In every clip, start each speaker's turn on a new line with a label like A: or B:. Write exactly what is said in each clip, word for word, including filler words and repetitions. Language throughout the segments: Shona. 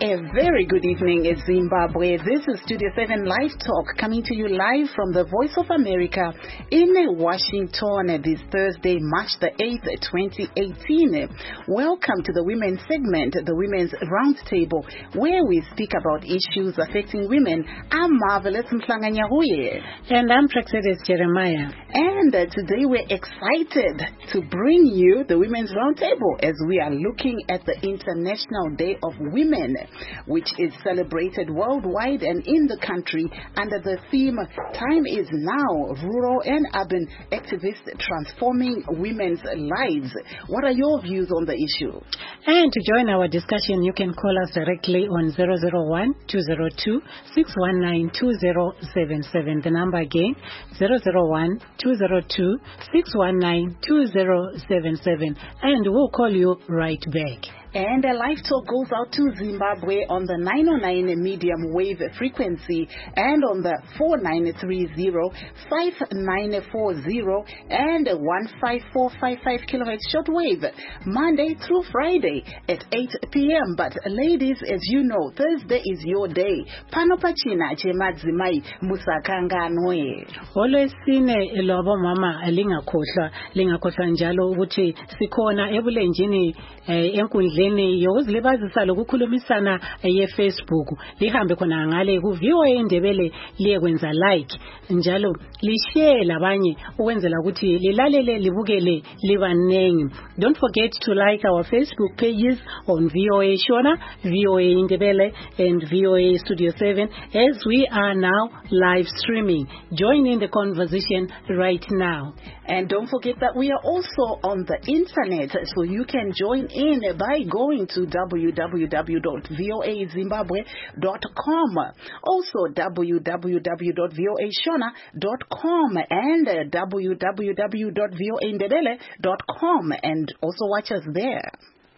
A: A very good evening, Zimbabwe. This is Studio seven Live Talk, coming to you live from the Voice of America in Washington this Thursday, March the eighth, twenty eighteen. Welcome to the Women's segment, the Women's Roundtable, where we speak about issues affecting women. I'm Marvelous Mflanganyahuye.
B: And I'm Praxedis Jeremiah.
A: And uh, today we're excited to bring you the Women's Roundtable as we are looking at the International Day of Women, which is celebrated worldwide and in the country under the theme Time is Now, Rural and Urban Activists Transforming Women's Lives. What are your views on the issue?
B: And to join our discussion, you can call us directly on zero zero one, two zero two, six one nine, two zero seven seven. The number again, zero zero one, two zero two, six one nine, two zero seven seven. And we'll call you right back.
A: And a live talk goes out to Zimbabwe on the nine oh nine medium wave frequency and on the four nine three zero, five nine four zero and one five four five five kilohertz shortwave, Monday through Friday at eight p.m. But ladies, as you know, Thursday is your day. Panopachina chemadzimai musakanganwe.
B: Always seen a lobo mama lingakhohlwa lingakhohlwa njalo ukuthi sikhona ebulenjini enkundleni yokuzilibazisa lokukhulumisana ye-Facebook lihambe khona ngale ku V O A Indebele liyekwenza like njalo lishare labanye ukwenzela ukuthi lilalele libukele libanengi. Don't forget to like our Facebook pages on V O A Shona, V O A Indebele and V O A Studio seven as we are now live streaming. Join in the conversation right now.
A: And don't forget that we are also on the internet, so you can join in by going to w w w dot voa zimbabwe dot com, also w w w dot voa shona dot com and uh, w w w dot voa indebele dot com, and also watch us there.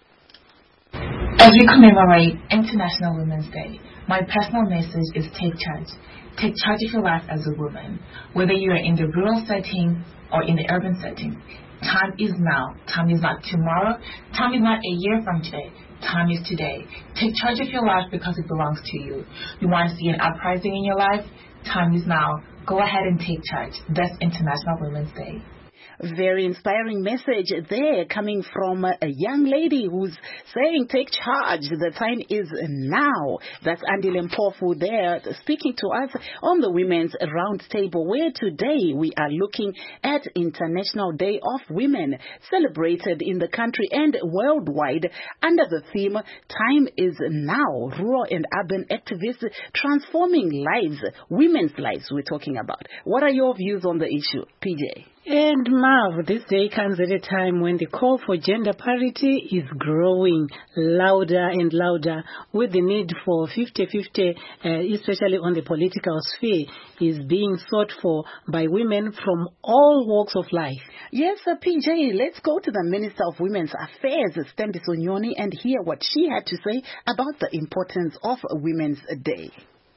C: As we commemorate International Women's Day, my personal message is take charge. Take charge of your life as a woman, whether you are in the rural setting or in the urban setting. Time is now. Time is not tomorrow. Time is not a year from today. Time is today. Take charge of your life because it belongs to you. You want to see an uprising in your life? Time is now. Go ahead and take charge. That's International Women's Day.
A: Very inspiring message there coming from a young lady who's saying take charge. The time is now. That's Andile Mpofu there speaking to us on the Women's Roundtable, where today we are looking at International Day of Women, celebrated in the country and worldwide under the theme Time is Now, Rural and Urban Activists Transforming Lives, Women's Lives we're talking about. What are your views on the issue, P J?
B: And Marv, this day comes at a time when the call for gender parity is growing louder and louder, with the need for fifty-fifty, uh, especially on the political sphere, is being sought for by women from all walks of life.
A: Yes, uh, P J, let's go to the Minister of Women's Affairs, Stembi Sonyoni, and hear what she had to say about the importance of Women's Day.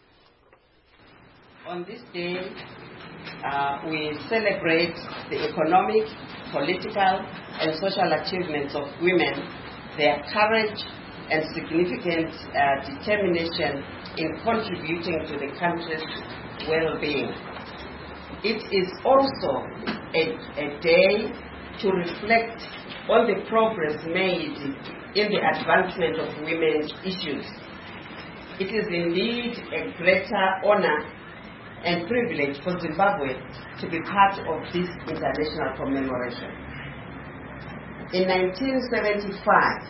D: On this day, Uh, we celebrate the economic, political, and social achievements of women, their courage and significant uh, determination in contributing to the country's well-being. It is also a, a day to reflect on the progress made in the advancement of women's issues. It is indeed a greater honor and privilege for Zimbabwe to be part of this international commemoration. In nineteen seventy-five,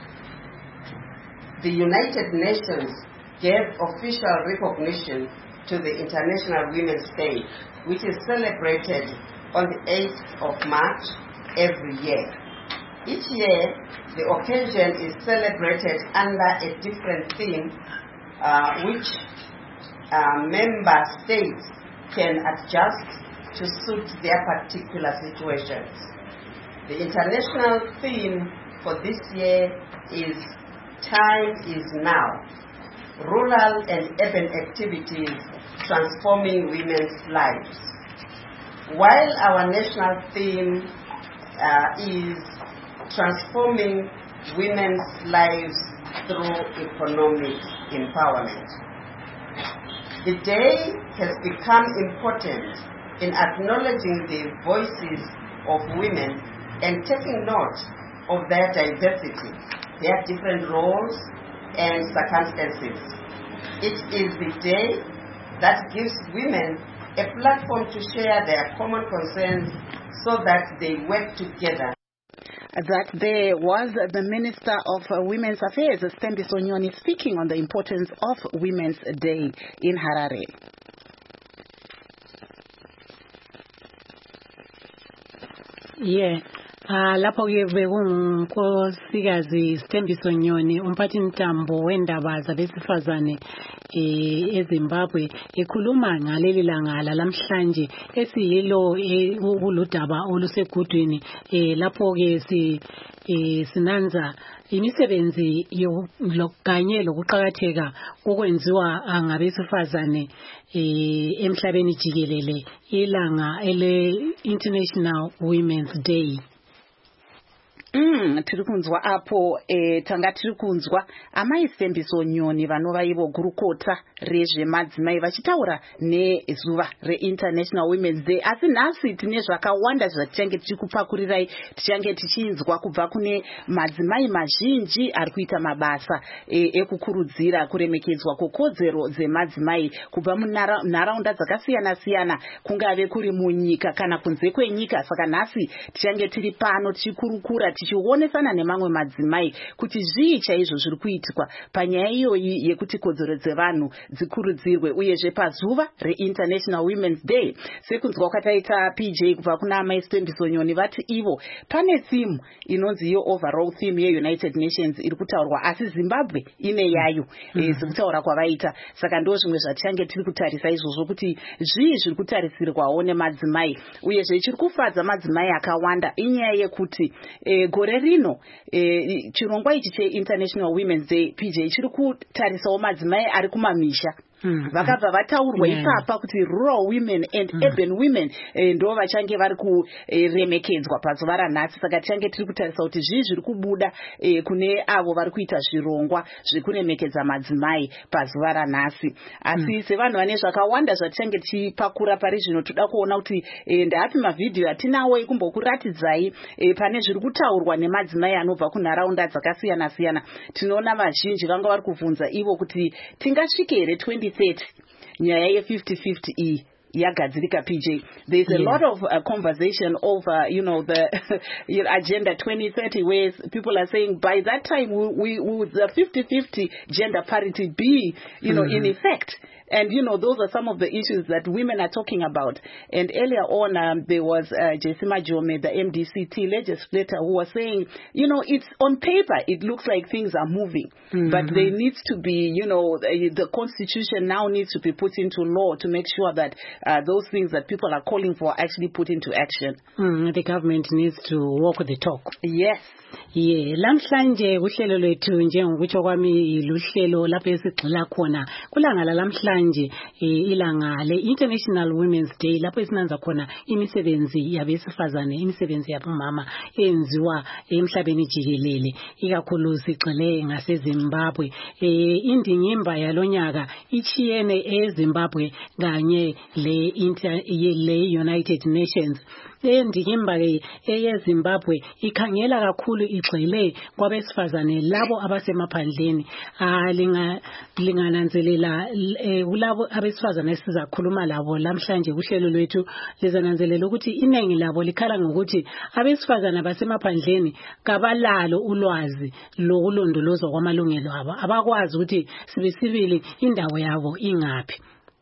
D: the United Nations gave official recognition to the International Women's Day, which is celebrated on the eighth of March every year. Each year, the occasion is celebrated under a different theme, uh, which Uh, member states can adjust to suit their particular situations. The international theme for this year is Time is Now, Rural and Urban Activities Transforming Women's Lives. While our national theme uh, is Transforming Women's Lives through economic empowerment. The day has become important in acknowledging the voices of women and taking note of their diversity, their different roles and circumstances. It is the day that gives women a platform to share their common concerns so that they work together.
A: That there was the Minister of uh, Women's Affairs, Sthembiso Nyoni, speaking on the importance of Women's Day in Harare.
B: Yeah. Ah lapho ke bekunkosikazi Sthembiso Nyoni umphathi ntambo wendaba zabesifazane eh eZimbabwe ekhuluma ngaleli langa lamhlanje esiyilo uludaba olusegudwini eh lapho ke si eh sinanza imisebenzi yokuganye lokuqhakatheka kokwenziwa ngabesifazane eh emhlabeni jikelele ilanga ele International Women's Day.
A: Mm, tiri kunzwa apo eh, tanga tiri kunzwa amai Sthembiso Nyoni vanova ivo gurukota rezvemadzimai vachitaura nezuva reInternational Women's Day. Asi nhasi tine zvakawanda zvatichange tichikupakurirai, tichange tichinzwa kubva kune madzimai mazhinji ari kuita mabasa eh, ekukurudzira kuremekedzwa kwekodzero dzemadzimai kubva munharaunda dzakasiyana siyana, kungave kuri munyika kana kunze kwenyika. Saka nhasi tichange tiri pano tichikurukura tichionesana nemamwe madzimai kuti zvii chaizvo zviri kuitika panyaya iyoyi yekuti kodzero dzevanhu dzikurudzirwe uyezve pazuva reInternational Women's Day. Sekunzwa kwataita P J kubva kuna amai Sthembiso Nyoni vati ivo pane theme inonzi iyo overall theme yeUnited Nations iri kutaurwa, asi Zimbabwe ine yayo mm-hmm. sekutaura kwavaita. Saka ndo zvimwe zvatichange tiri kutarisa izvozvo kuti zvii zviri kutarisirwawo nemadzimai uyezve chiri kufadza madzimai akawanda inyaya yekuti e, gore rino e, chirongwa ichi cheInternational Women's Day P J chiri kutarisawo madzimai ari kumamisha. Mm. Vakabva vataurwa yeah. ipapa kuti rural women and mm. urban women eh, ndo vachange vari kuremekedzwa pazuva ranhasi. Saka tichange tiri kutarisa kuti zvii zviri kubuda eh, kune avo vari kuita zvirongwa zvekuremekedza madzimai pazuva ranhasi. Asi mm. sevanhu vane zvakawanda zvatichange tichipakura pari zvino, toda kuona kuti eh, ndapi mavhidhiyo atinawo ekumbokuratidzai eh, pane zviri kutaurwa nemadzimai anobva kunharaunda dzakasiyana siyana. Tinoona vazhinji vanga vari kubvunza ivo kuti tingasvike here twenty thirty nyaya ye fifty fifty iyi yagadzirika P J. There's a yeah. lot of uh, conversation over, you know, the agenda twenty thirty, where people are saying by that time we, we would the fifty fifty gender parity be, you know, mm-hmm. in effect. And, you know, those are some of the issues that women are talking about. And earlier on, um, there was uh, Jesima Jome, the M D C T legislator, who was saying, you know, it's on paper, it looks like things are moving. Mm-hmm. But there needs to be, you know, the, the constitution now needs to be put into law to make sure that uh, those things that people are calling for are actually put into action.
B: Mm, the government needs to walk the talk.
A: Yes.
B: Yeah, lamhlanje uhlelo lwethu njengokutsho kwami luhlelo lapho esigxila khona kulanga lamhlanje ilanga le-International Women's Day lapho esinanza khona imisebenzi yabesifazane, imisebenzi yabomama enziwa emhlabeni jikelele, ikakhulu sigxile ngaseZimbabwe. Indingimba yalonyaka ichiyene eZimbabwe kanye le inter le United Nations. Indingimba eyeZimbabwe ikhangela kakhulu igxile kwabesifazane labo abasemaphandleni. Ah linga lingananzelela kulabo abesifazane sizakhuluma labo lamhlanje kuhlelo lwethu, lizananzelela ukuthi inengi labo likhala ngokuthi abesifazane basemaphandleni kabalalo ulwazi lokulondolozwa kwamalungelo abo, abakwazi ukuthi sibisibili indawo yabo ingaphi.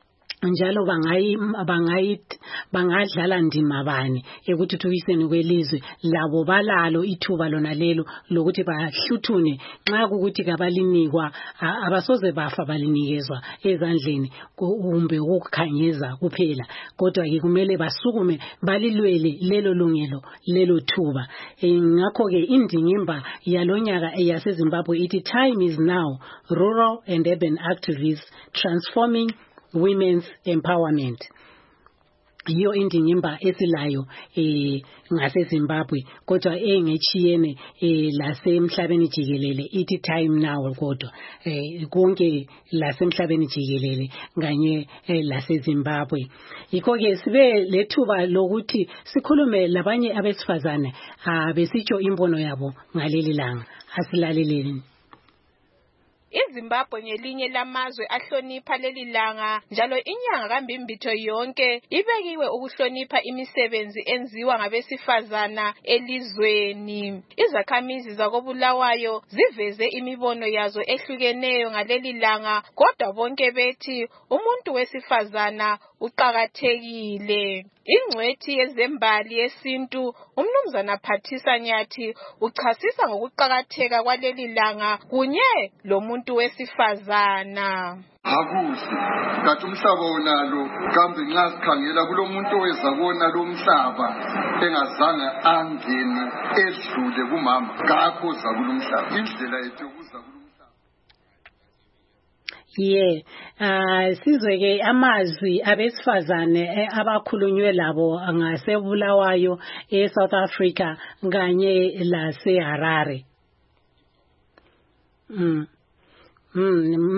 B: Njalo bangayi bangayi bangadlala ndima bani ekuthuthukiseni kwelizwe labo balalo ithuba lona lelo lokuthi bahluthune nxa ukuthi kabalinikwa abasoze bafa balinikezwa ezandleni kumbe ukukhanyeza kuphela, kodwa ke kumele basukume balilwele lelo lungelo lelo thuba. Ngakho ke indingimba yalonyaka eyaseZimbabwe ithi time is now, rural and urban activists transforming women's empowerment. yiyo indingimba esilayo eh ngase Zimbabwe kodwa engechiyene eh lasemhlabeni jikelele ithi time now kodwa eh konke lasemhlabeni jikelele nganye lase Zimbabwe. Yikho ke sibe lethuba lokuthi sikhulume labanye abesifazane abesitsho imbono yabo ngaleli langa. Asilaleleni.
E: iZimbabwe ngelinye lamazwe ahlonipha leli langa njalo inyanga kambimbitho yonke ibekiwe ukuhlonipha imisebenzi enziwa ngabesifazana elizweni. Izakhamizi zakoBulawayo ziveze imibono yazo ehlukeneyo ngaleli langa kodwa bonke bethi umuntu wesifazana uqakathekile. Ingcwethi yezembali yesintu umnumzana Phathisa Nyathi uchasisa ngokuqakatheka kwaleli langa kunye lomuntu wesifazana.
F: Akuhle kathi umhlaba wonalo kambe nxa sikhangela kulomuntu owezabona lo mhlaba engazange angene edlule kumama ngakho zakulomhlaba indlela yethu ukuza
B: Yeah, uh sizweke amazwi abesifazane abakhulunywe labo ngasebulawayo eSouth Africa kanye lase Harare. Mm. Mm.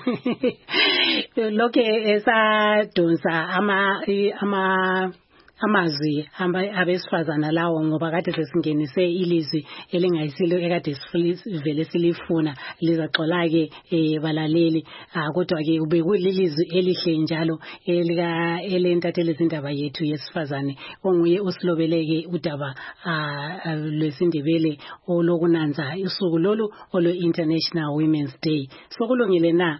B: Lokhe esadonsa ama ama amazwi abesifazana lawo ngoba kade sesingenise ilizwi elingayisilo ekade sivele silifuna lizaxola ke balaleli kodwa ke ube kulilizwi elihle njalo elika elentathele izindaba yethu yesifazane onguye usilobeleke udaba lwesindebele olokunanza usuku lolu olo International Women's Day. Sokulungile na?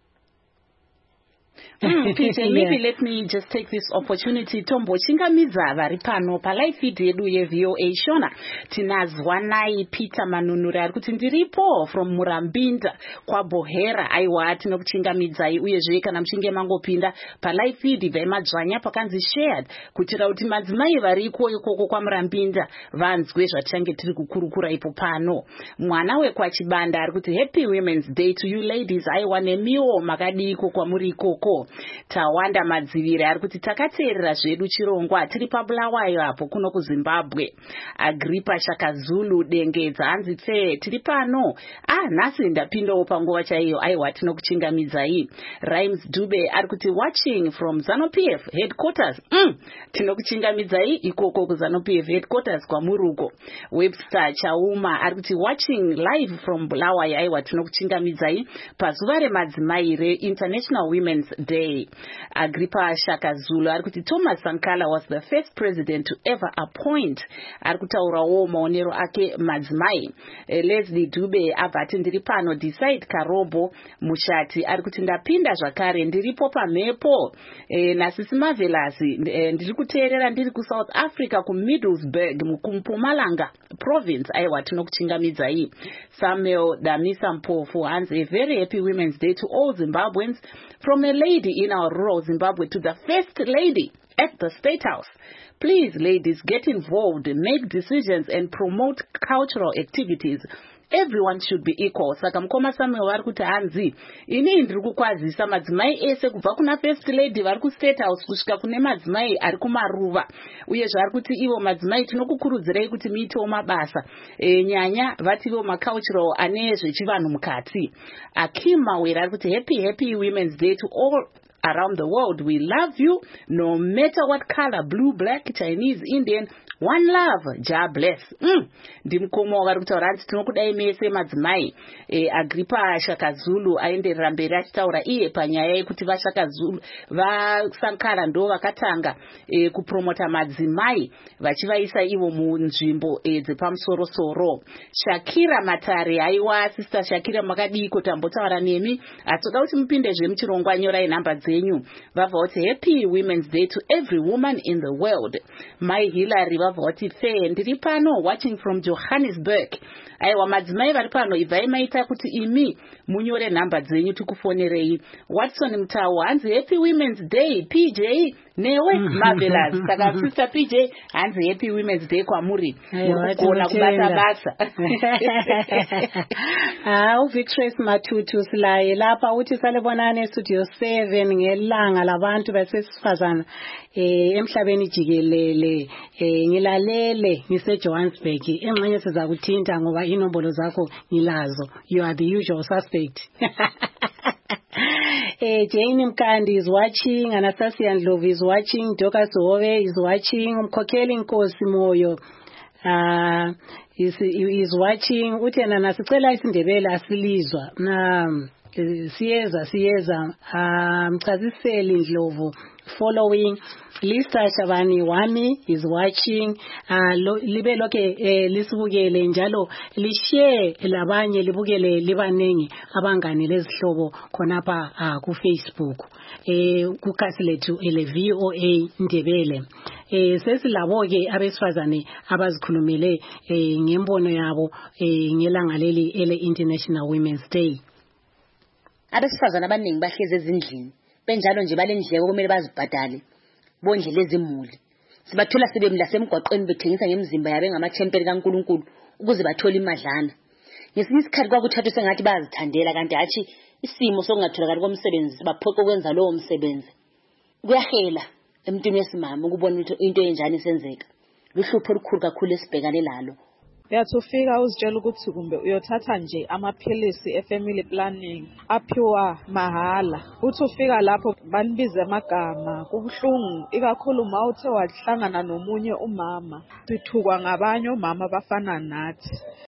A: Mm, Peter, yeah. Maybe let me just take this opportunity Tombo chingamiza vari pano palive feed yedu yeV O A Shona tinazwa naye Peter Manunuri ari kuti ndiripo from Murambinda kwaBohera aiwa tinokuchingamidzai uyezve kana muchinge mangopinda palive feed vaimadzvanya pakanzi shared kuitira kuti madzimai variko ikoko kwaMurambinda vanzwe zvatichange tiri kukurukura ipo pano. Mwana wekwachibanda ari kuti Happy Women's Day to you ladies. Aiwa nemiwo makadiko kwamuri ikoko. Tawanda madzivire ari kuti takateerera zvedu chirongwa tiri paBulawayo apo kuno kuZimbabwe. Agrippa Shakazulu dengedza anzi tse tiri pano ah nhasi ndapindawo panguva chaiyo aiwa tinokuchingamidzai. Rhymes Dube ari kuti watching from ZANU-P F headquarters. mm tinokuchingamidzai ikoko kuZANU-P F headquarters kwaMuruko. Webster Chauma ari kuti watching live from Bulawayo aiwa tinokuchingamidzai pazuva remadzimai re International Women's Day. Agrippa Shakazulu ari kuti Thomas Sankara was the first president to ever appoint. Ari kutaurawo maonero ake madzimai. eh, Leslie Dube abvati ndiri pano. Decide Karobo Mushati ari kuti ndapinda zvakare ndiripo pamhepo. eh, Nasisi Marvelous eh, ndiri kuteerera ndiri kuSouth Africa kuMiddlesbrough muMpumalanga province aiwa tinokuchingamidzai. Samuel Damisa Mpofu hanzi a very happy Women's Day to all Zimbabweans, from a lady in our rural Zimbabwe to the first lady at the State House. Please, ladies, get involved, make decisions, and promote cultural activities. Everyone should be equal. Saka mkoma Samuel vari kuti hanzi ini ndiri kukwazisa madzimai ese kubva kuna first lady vari ku State House kusvika kune madzimai ari kumaruva uye zvari kuti ivo madzimai tinokukurudzirai kuti muitewo mabasa e, nyanya vativo macultural ane zvechivanhu mukati. Akima wera ari kuti happy happy Women's Day to all around the world. We love you no matter what color, blue, black, Chinese, Indian. One love, Jah bless. Mm. Ndimkomo vari kutaura kuti tinokudai mese madzimai. E, Agrippa Shakazulu aenderera mberi achitaura iye panyaya yekuti vaShakazulu vaSankara ndo vakatanga e, kupromota madzimai vachivaisa ivo munzvimbo e, dzepamusoro-soro. Shakira Matare aiwa sister Shakira makadiko tambotaura nemi atoda kuti mupinde zvemuchirongwa nyorai nhamba dzenyu. Vabva kuti happy Women's Day to every woman in the world. Mai Hillary vabva kuti fair ndiri pano watching from Johannesburg. aiwa madzimai vari pano ibvai maita kuti imi munyore nhamba dzenyu tikufonerei. Watson Mutau, hanzi Happy Women's Day P J newe marvelous. Saka Sister P J, hanzi Happy Women's Day kwamuri mukugona kubata basa.
B: Ah, uVictress Matutu silaye lapha uthi salebonane studio seven ngelanga labantu basesifazana eh emhlabeni jikelele. Eh ngilalele ngise Johannesburg engxenye siza kuthinta ngoba inombolo zakho ngilazo. You are the usual suspect. Eh Jane Mkandi is watching, Anastasia Ndlovu is watching, Doka Sohove is watching, Umkhokheli Nkosi Moyo uh is is watching. Uthi yena sicela isindebele asilizwa na siyeza siyeza mchaziseli Ndlovu following. Lista Shabani Wami is watching. Uh, lo, libe loke eh, lisibukele njalo lishare labanye libukele libanengi abangani lezihlobo khonapha uh, ku Facebook eh kukhasi lethu ele V O A Ndebele. Eh sesilabo ke abesifazane abazikhulumele eh ngembono yabo eh ngelanga leli ele International Women's Day.
G: Abesifazane abaningi bahlezi ezindlini benjalo nje balendleko kumele bazibhadale bondlela ezimuli. Sibathola sebemla semgwaqweni bethengisa ngemizimba yabe ngamathempeli kaNkuluNkulu ukuze bathole imadlana. Ngesinye isikhathi kwakuthatha sengathi bazithandela kanti hathi isimo sokungatholakala komsebenzi baphoqa ukwenza lowo msebenzi. Kuyahela emntwini wesimama ukubona into enjani isenzeka. Luhlupho olukhulu kakhulu esibhekane lalo.
H: Yathi ufika uzitshela ukuthi kumbe uyothatha nje amaphilisi e-family planning aphiwa mahala. Uthi ufika lapho banibize amagama kubuhlungu ikakhulu uma uthe wahlangana nomunye umama. Sithukwa ngabanye omama bafana nathi.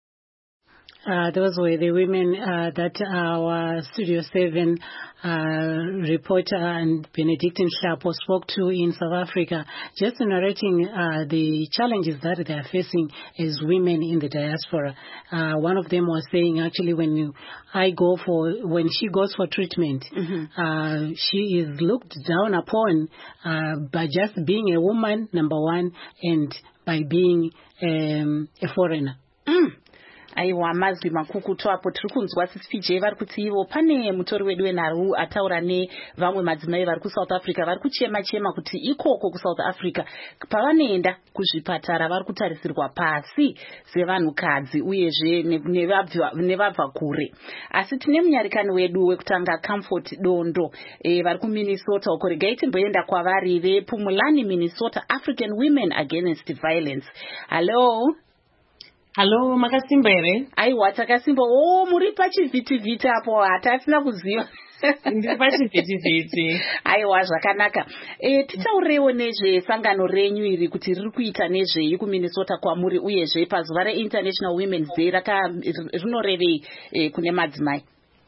B: Uh, those were the women uh, that our Studio seven uh, reporter and Benedictine Hlapo spoke to in South Africa, just narrating uh, the challenges that they are facing as women in the diaspora. Uh, one of them was saying, actually, when you, I go for, when she goes for treatment, mm-hmm. uh, she is looked down upon uh, by just being a woman, number one, and by being um, a foreigner.
A: Mm. Aiwa mazwi makukutu apo tiri kunzwa sisi P J vari kuti ivo pane mutori wedu weNaru ataura nevamwe madzimai vari kuSouth Africa vari kuchema chema kuti ikoko kuSouth Africa pavanoenda kuzvipatara vari kutarisirwa pasi sevanhukadzi uyezve nevabva kure. Asi tine munyarikani wedu wekutanga Comfort Dondo e, vari kuMinnesota uko. Regai timboenda kwavari vePumulani Minnesota, African Women Against Violence. Hello.
I: Hello, makasimba ere?
A: Aiwa takasimba. Oh, muri pachivhiti-vhiti apo hatasina kuziva.
I: Ndiri pachivhiti-vhiti.
A: Aiwa zvakanaka. E, titaurewo nezve sangano renyu iri kuti riri kuita nezvei kuMinnesota kwamuri uyezve pazuva reInternational Women's Day raka rinorevei e, kune madzimai.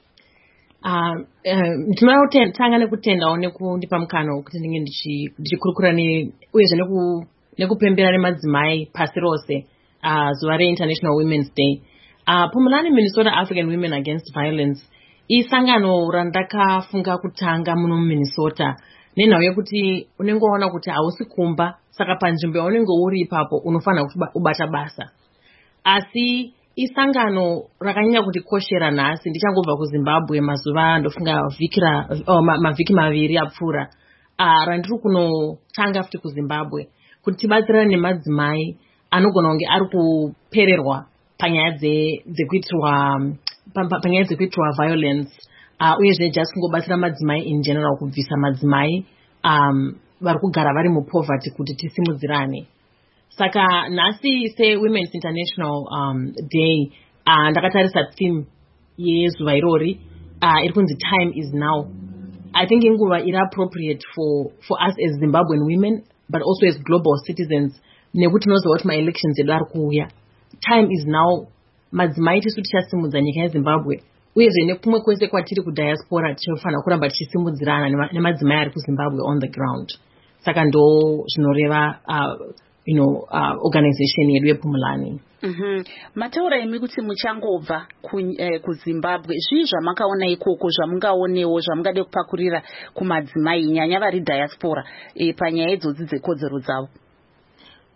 I: Ah, ndinoda kutanga nekutendawo nekundipa mukana wekuti ndinge ndichikurukura uyezve nekupembera nemadzimai pasi rose. Uh, zuva reInternational Women's Day. Uh, Pumulani Minnesota African Women Against Violence isangano randakafunga kutanga muno muMinnesota nenhau yekuti unenge waona kuti hausi kumba saka panzvimbo yaunenge uri ipapo unofanira kubata basa. Asi isangano rakanyanya kuti koshera nhasi ndichangobva kuZimbabwe mazuva ndofunga vikira oh, mavhiki maviri apfuura uh, randiri kunotanga futi kuZimbabwe kuti tibatsirane nemadzimai anogona kunge ari kupererwa panyaya dzekuitirwa panyaya dzekuitirwa violence uh, uyezve just kungobatsira madzimai in general kubvisa madzimai um, vari kugara vari mupoverty kuti tisimudzirane. Saka nhasi seWomen's International um, Day uh, ndakatarisa theme yezuva irori uh, iri kunzi time is now. I think inguva iri appropriate for, for us as Zimbabwean women but also as global citizens nekuti tinoziva kuti maelections edu ari kuuya. Time is now. Madzimai tisu tichasimudza nyika yeZimbabwe uyezve nekumwe kwese kwatiri kudiaspora tichofanira kuramba tichisimudzirana nemadzimai ari kuZimbabwe on the ground. Saka ndo zvinoreva uh, you know, uh, organization yedu yePumulani.
A: Mhm. Mataura imi kuti muchangobva kuZimbabwe zvii zvamakaona ikoko zvamungaonewo zvamungade kupakurira kumadzimai nyanya vari diaspora e, panyaya idzodzi dzekodzero dzavo?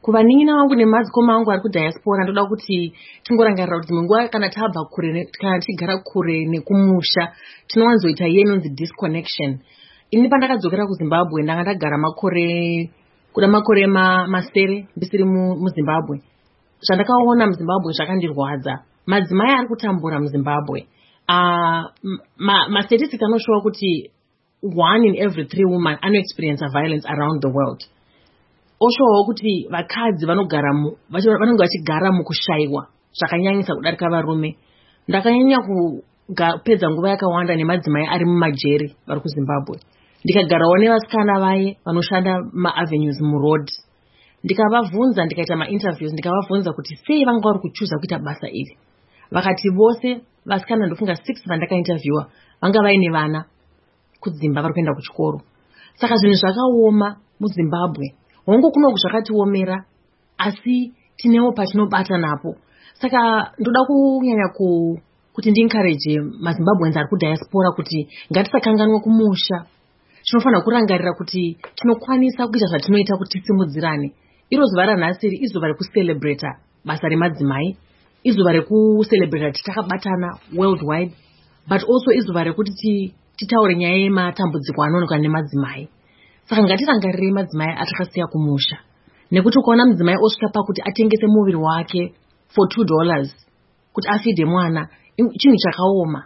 I: kuvaningina vangu nemadzikoma angu ari kudiaspora ndoda kuti tingorangarira kuti munguva kana tabva kure kana tichigara kure nekumusha tinowanzoita iye inonzi disconnection. Ini pandakadzokera kuZimbabwe ndanga ndagara makore kuda makore ma, masere ndisiri muZimbabwe. Zvandakaona muZimbabwe zvakandirwadza. Madzimai ari kutambura muZimbabwe. Uh, ma, ma statistics anoshowa kuti one in every three women ano experience violence around the world. Oshowa kuti vakadzi vanogara mu vanenge vachigara mukushayiwa zvakanyanyisa kudarika varume. Ndakanyanya kupedza nguva yakawanda nemadzimai ari mumajeri vari kuZimbabwe. Ndikagarawo nevasikana vaye vanoshanda maavenues muroad. Ndikavabvunza ndikaita mainterviews ndikavabvunza kuti sei vanga vari kuchuza kuita basa iri. Vakati vose vasikana ndofunga six vandakainterviewa vanga vaine vana kudzimba vari kuenda kuchikoro. Saka zvinhu zvakaoma muZimbabwe. Hongu kunoku zvakatiomera asi tinewo patinobata napo. Saka ndoda kunyanya ku kuti ndiencourage maZimbabweans ari kudiaspora kuti ngatisakanganwe kumusha. Tinofanira kurangarira kuti tinokwanisa kuita zvatinoita kuti tisimudzirane. Iro zuva ranhasi izuva rekucelebrate basa remadzimai, izuva rekucelebrate kuti takabatana worldwide, but also izuva rekuti titaure nyaya yematambudziko anoonekwa nemadzimai. Saka ngatirangarirei madzimai atakasiya kumusha. Nekuti ukaona mudzimai osvika pakuti atengese muviri wake for two dollars kuti afide mwana, chinhu chakaoma.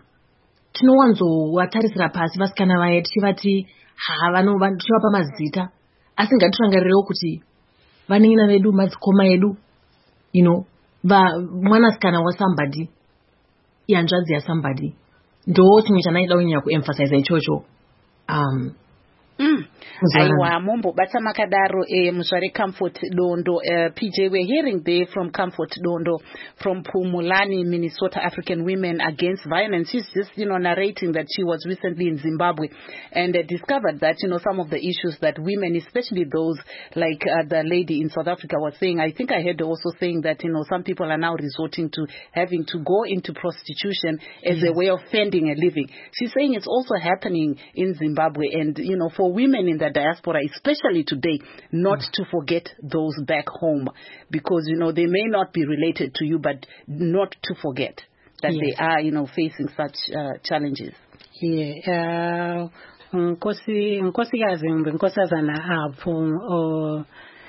I: Tinowanzovatarisira pasi vasikana vaye tichivati tichivapa mazita, asi ngatirangarirei kuti vaning'ina vedu madzikoma edu, you know, va mwanasikana wasambadi ihanzvadzi yasambadi. Ndo chimwe chanaida kunyanya kuemphasize ichocho. Um,
A: Mm. Aiwa Mombo Batamakadaro eh, Muzware Comfort Dondo uh, P J, we're hearing there from Comfort Dondo from Pumulani, Minnesota, African Women Against Violence. She's just, you know, narrating that she was recently in Zimbabwe and uh, discovered that, you know, some of the issues that women, especially those like uh, the lady in South Africa was saying. I think I heard also saying that, you know, some people are now resorting to having to go into prostitution as yes. a way of fending a living. She's saying it's also happening in Zimbabwe, and, you know, for women in the diaspora, especially today, not mm. to forget those back home, because, you know, they may not be related to you, but not to forget that yes. they are, you know, facing such uh, challenges.
B: Yeah. Uh, Nkosi Nkosikazi Nkosazana apho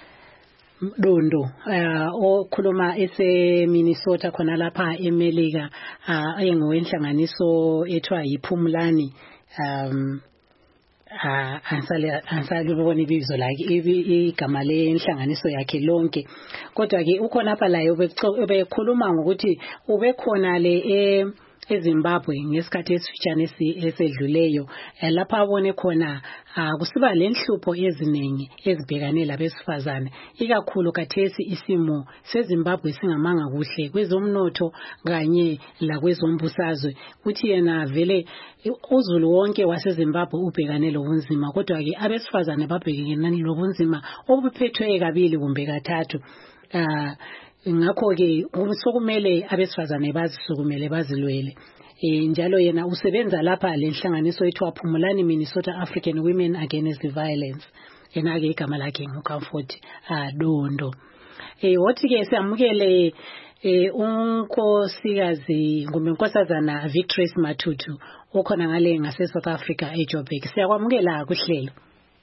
B: Dondo uh, okhuluma ese Minnesota khona lapha eMelika uh, ayengowenhlanganiso ethiwa yiPhumulani. um Ah, ansale ansale ubone ibizo lakhe igama lenhlanganiso yakhe lonke. Kodwa ke ukhona lapha la obekhuluma ngokuthi ubekhona le eZimbabwe ngesikhathi esifitshane esedluleyo lapha abone khona kusiba lenhlupho eziningi ezibhekane labesifazane, ikakhulu kathesi isimo seZimbabwe singamanga kuhle kwezomnotho kanye lakwezombusazwe. Uthi yena vele uzulu wonke waseZimbabwe ubhekane lobunzima, kodwa ke abesifazane babhekene lobunzima obuphethwe kabili kumbe kathathu. Ah ngakho ke sokumele abesifazane bazisukumele bazilwele. E, njalo yena usebenza lapha lenhlanganiso ethiwa Phumulani Minnesota African Women Against Violence. Yena ke igama lakhe nguComfort uh, Dondo. Eh wathi ke siyamukele eh unkosikazi ngumbe nkosazana Victory Matutu okhona ngale ngase South Africa eJoburg. Siyakwamukela kuhlelo.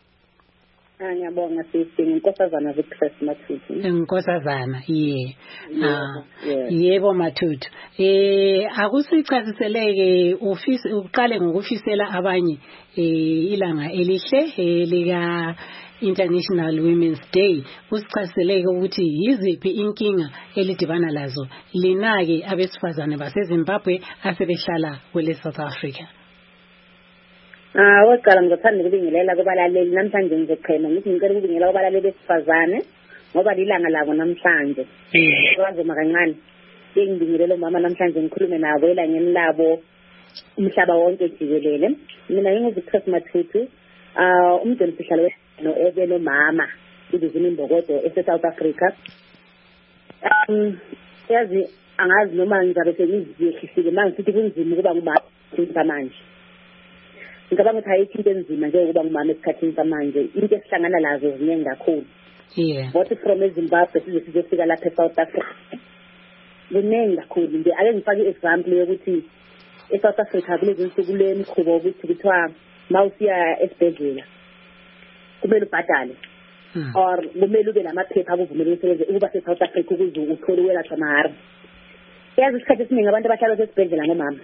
J: Ngiyabonga sisi inkosazana Victory Matutu.
B: Inkosazana yeah. Ah yebo Matutu. Eh akusichaziseleke ufisi uqale ngokufisela abanye eh ilanga elihle lika International Women's Day. Usichaziseleke ukuthi yiziphi inkinga elidibana lazo linake abesifazane baseZimbabwe asebehlala kwele South Africa.
J: Ah waqala ngizothanda ukubingelela kubalaleli namhlanje ngizochema ngithi ngicela ukubingelela kubalaleli besifazane ngoba lilanga labo namhlanje. Kwazoma kancane. Ngibingelela umama namhlanje ngikhulume nabo elangeni labo umhlaba wonke jikelele. Mina nginguVictory Matutu, ah umdeni sihlalo no ebe no mama ibizini Mbokodo eSouth Africa. Um yazi angazi noma ngizabe sengizihlisile manje sithi kunzima ukuba ngubaba manje. Ngicabanga ukuthi ayikho into enzima nje ukuba ngumama esikhathini samanje. Into esihlangana lazo ziningi kakhulu.
B: Yeah.
J: What from eZimbabwe size sizofika lapha eSouth Africa. Kuningi kakhulu nje ake ngifake i-example yokuthi eSouth Africa kulezi insuku le mikhubo ukuthi kuthiwa mawusiya esibhedlela kumele ubhadale or kumele ube namaphepha akuvumela ukusebenza ukuba se-South Africa ukuze uthole ukwelashwa mahara. Yazi isikhathi esiningi abantu abahlala esibhedlela ngomama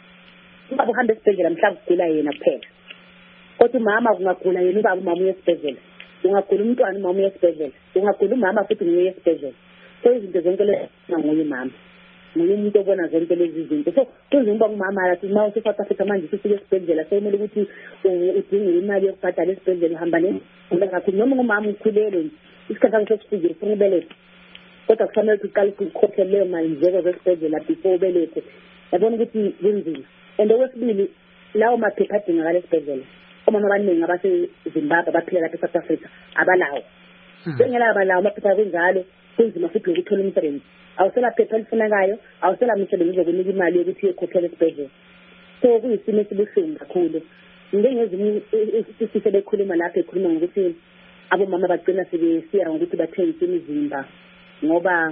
J: ubaba uhamba esibhedlela mhla kugula yena kuphela kodwa umama kungagula yena ubaba umama uye esibhedlela ungagula umntwana umama uye esibhedlela ungagula umama futhi nguye esibhedlela. So izinto zonke lezi nguye mama nguye umuntu obona zonke lezi zinto. So kuzimba umama lathi uma useSouth Africa manje usifike esibhedlela sekumele ukuthi udinge imali yokubhadala esibhedlela uhamba nendlela kakhulu noma umama ukhulele isikhathi sakhe sokufikile ufuna ubelethe kodwa kufanele ukuthi uqale ukukhokhela leyo mali njeko zesibhedlela before ubelethe. Yabona ukuthi kunzima. And okwesibili lawo maphepha adingakala esibhedlela omama abaningi abaseZimbabwe abaphila lapha eSouth Africa abalawo. Bengela abalawo amaphepha kunjalo kunzima futhi ukuthola umsebenzi. Awusela phepha elifunekayo awusela umsebenzi zokunika imali yokuthi uyekhokhela esibhedlela. So kuyisimo esibuhlungu kakhulu. Ngengezinye isifo bekhuluma lapha ekhuluma ngokuthi abomama bagcina sebesiya ngokuthi bathengise imizimba ngoba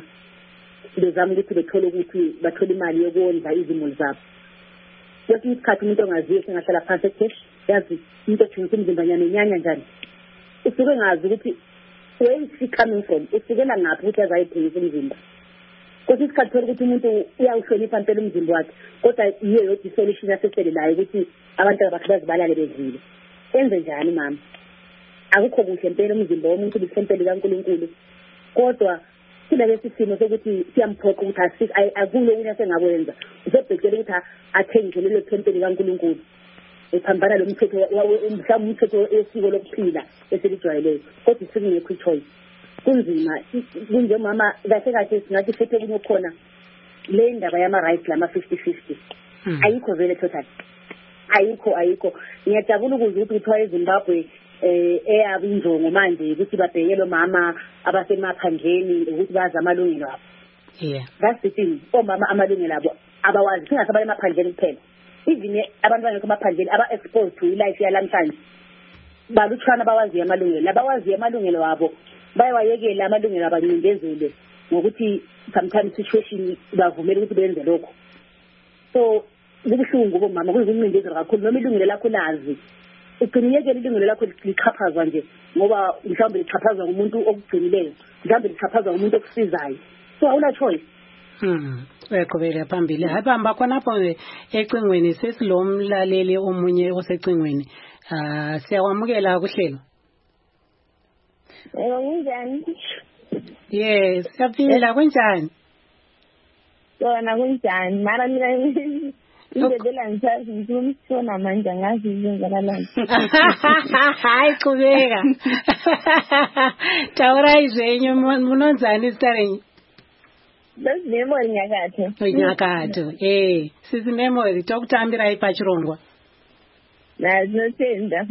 J: bezama ukuthi bethole ukuthi bathole imali yokondla izimuli zabo. Kwesinye isikhathi umuntu ongaziyo sengahlala phansi ecash yazi into ethengisa imizimba nyane nyanya njani usuke ngazi ukuthi where is she coming from usukela ngaphi ukuthi azayithengisa imizimba. Kwesinye isikhathi thola ukuthi umuntu uyawuhlonipha impela umzimba wakhe kodwa yiyo yodwa isolution yaseselelayo ukuthi abantu abakhabazi balale bedlile. Enze njani mama? Akukho kuhle impela umzimba womuntu bisempela kaNkulunkulu kodwa kulesi simo sokuthi siyamphoqa ukuthi asik akulo ukuthi asengakwenza uzobhekela ukuthi athengise lelo tempeli kaNkulunkulu ephambana lo mthetho mhlawumbe umthetho esiko lokuphila esilijwayeleyo kodwa singekho choice. Kunzima kunje mama kahle kahle singathi fethe kunye khona le ndaba yama rights lama fifty fifty ayikho vele total ayikho ayikho. Ngiyajabula ukuze ukuthi kuthiwa eZimbabwe eh eyabi injongo manje ukuthi babhekele mama abasemaphandleni ukuthi baza amalungelo abo.
B: Yeah.
J: That's the thing. Omama amalungelo abo abawazi singasabale emaphandleni kuphela. Even abantu bangekho emaphandleni aba exposed to life yalamhlanje baluthana bawazi amalungelo labawazi amalungelo wabo bayawayekela amalungelo abancindezele ngokuthi sometimes situation bavumela ukuthi benze lokho. So kubuhlungu bomama kuyincindezelo kakhulu noma ilungelo lakho lazi uqiniyekela ilungelo lakho lichaphazwa nje ngoba mhlawumbe lichaphazwa ngumuntu okugcinileyo mhlawumbe lichaphazwa ngumuntu okusizayo. So awuna choice.
B: Hmm. Weqhubela phambili. Hamba khona lapho ecingweni sesilomlaleli omunye osecingweni. Ah siyawamukela kuhlelo.
K: Yebo kunjani?
B: Yes, siyaphila kunjani?
K: Yona kunjani? Mara mina ngidedela ngisazi ngimsona manje ngazi izenzakalani.
B: Hayi qhubeka. Tawura izenyu munonzani starting.
K: That's memory nyakatho.
B: Nyakatho. Eh, sisi memory tokutambira ipachirongwa.
K: Nazotenda.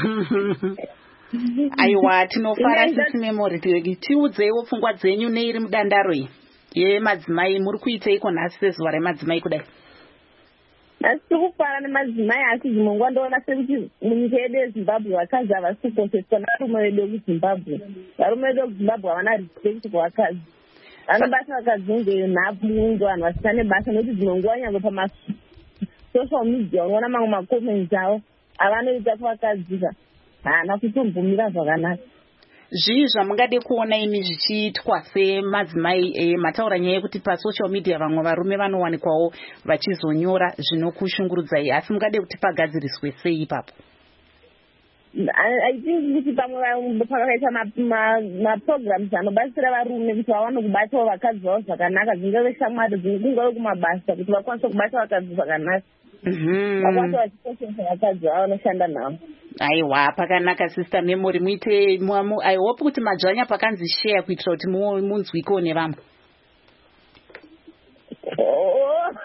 A: Aiwa tinofara sisi memory tiudzewo pfungwa dzenyu neiri mudandaro iyi yemadzimai muri kuiteiko nhasi sezuva remadzimai kudai?
K: Asi kufara nemadzimai asi zvimongwa ndoona sekuti munyika yedu yeZimbabwe vakazi havasikukosheswa narume vedu vekuZimbabwe. Varume vedu vekuZimbabwe havana respect kuvakazi. Vanobata vakadzi kunge nhapu kunge vanhu vasina nebasa nokuti dzinonguva nyangwe pamasocial media unoona mamwe macomments avo avanoita kuvakadzika hana kutombumira zvakanaka.
A: Zvii zvamungade kuona imi zvichiitwa semadzimai e, mataura nyaya yekuti pasocial media vamwe varume vanowanikwawo vachizonyora zvinokushungurudzai asi mungade kuti pagadziriswe sei ipapo?
K: I think kuti pamwe pakaita maprograms anobatsira varume kuti vawane kubatawo vakadzi vavo zvakanaka dzingave shamwari dzingave kumabasa kuti vakwanise kubata vakadzi zvakanaka. Vakwanise vachikoshesa vakadzi vavo vanoshanda navo.
A: Aiwa pakanaka sister memory muite mwamu I hope kuti madzvanya pakanzi share kuitira kuti munzwiko nevamwe.
K: Oh.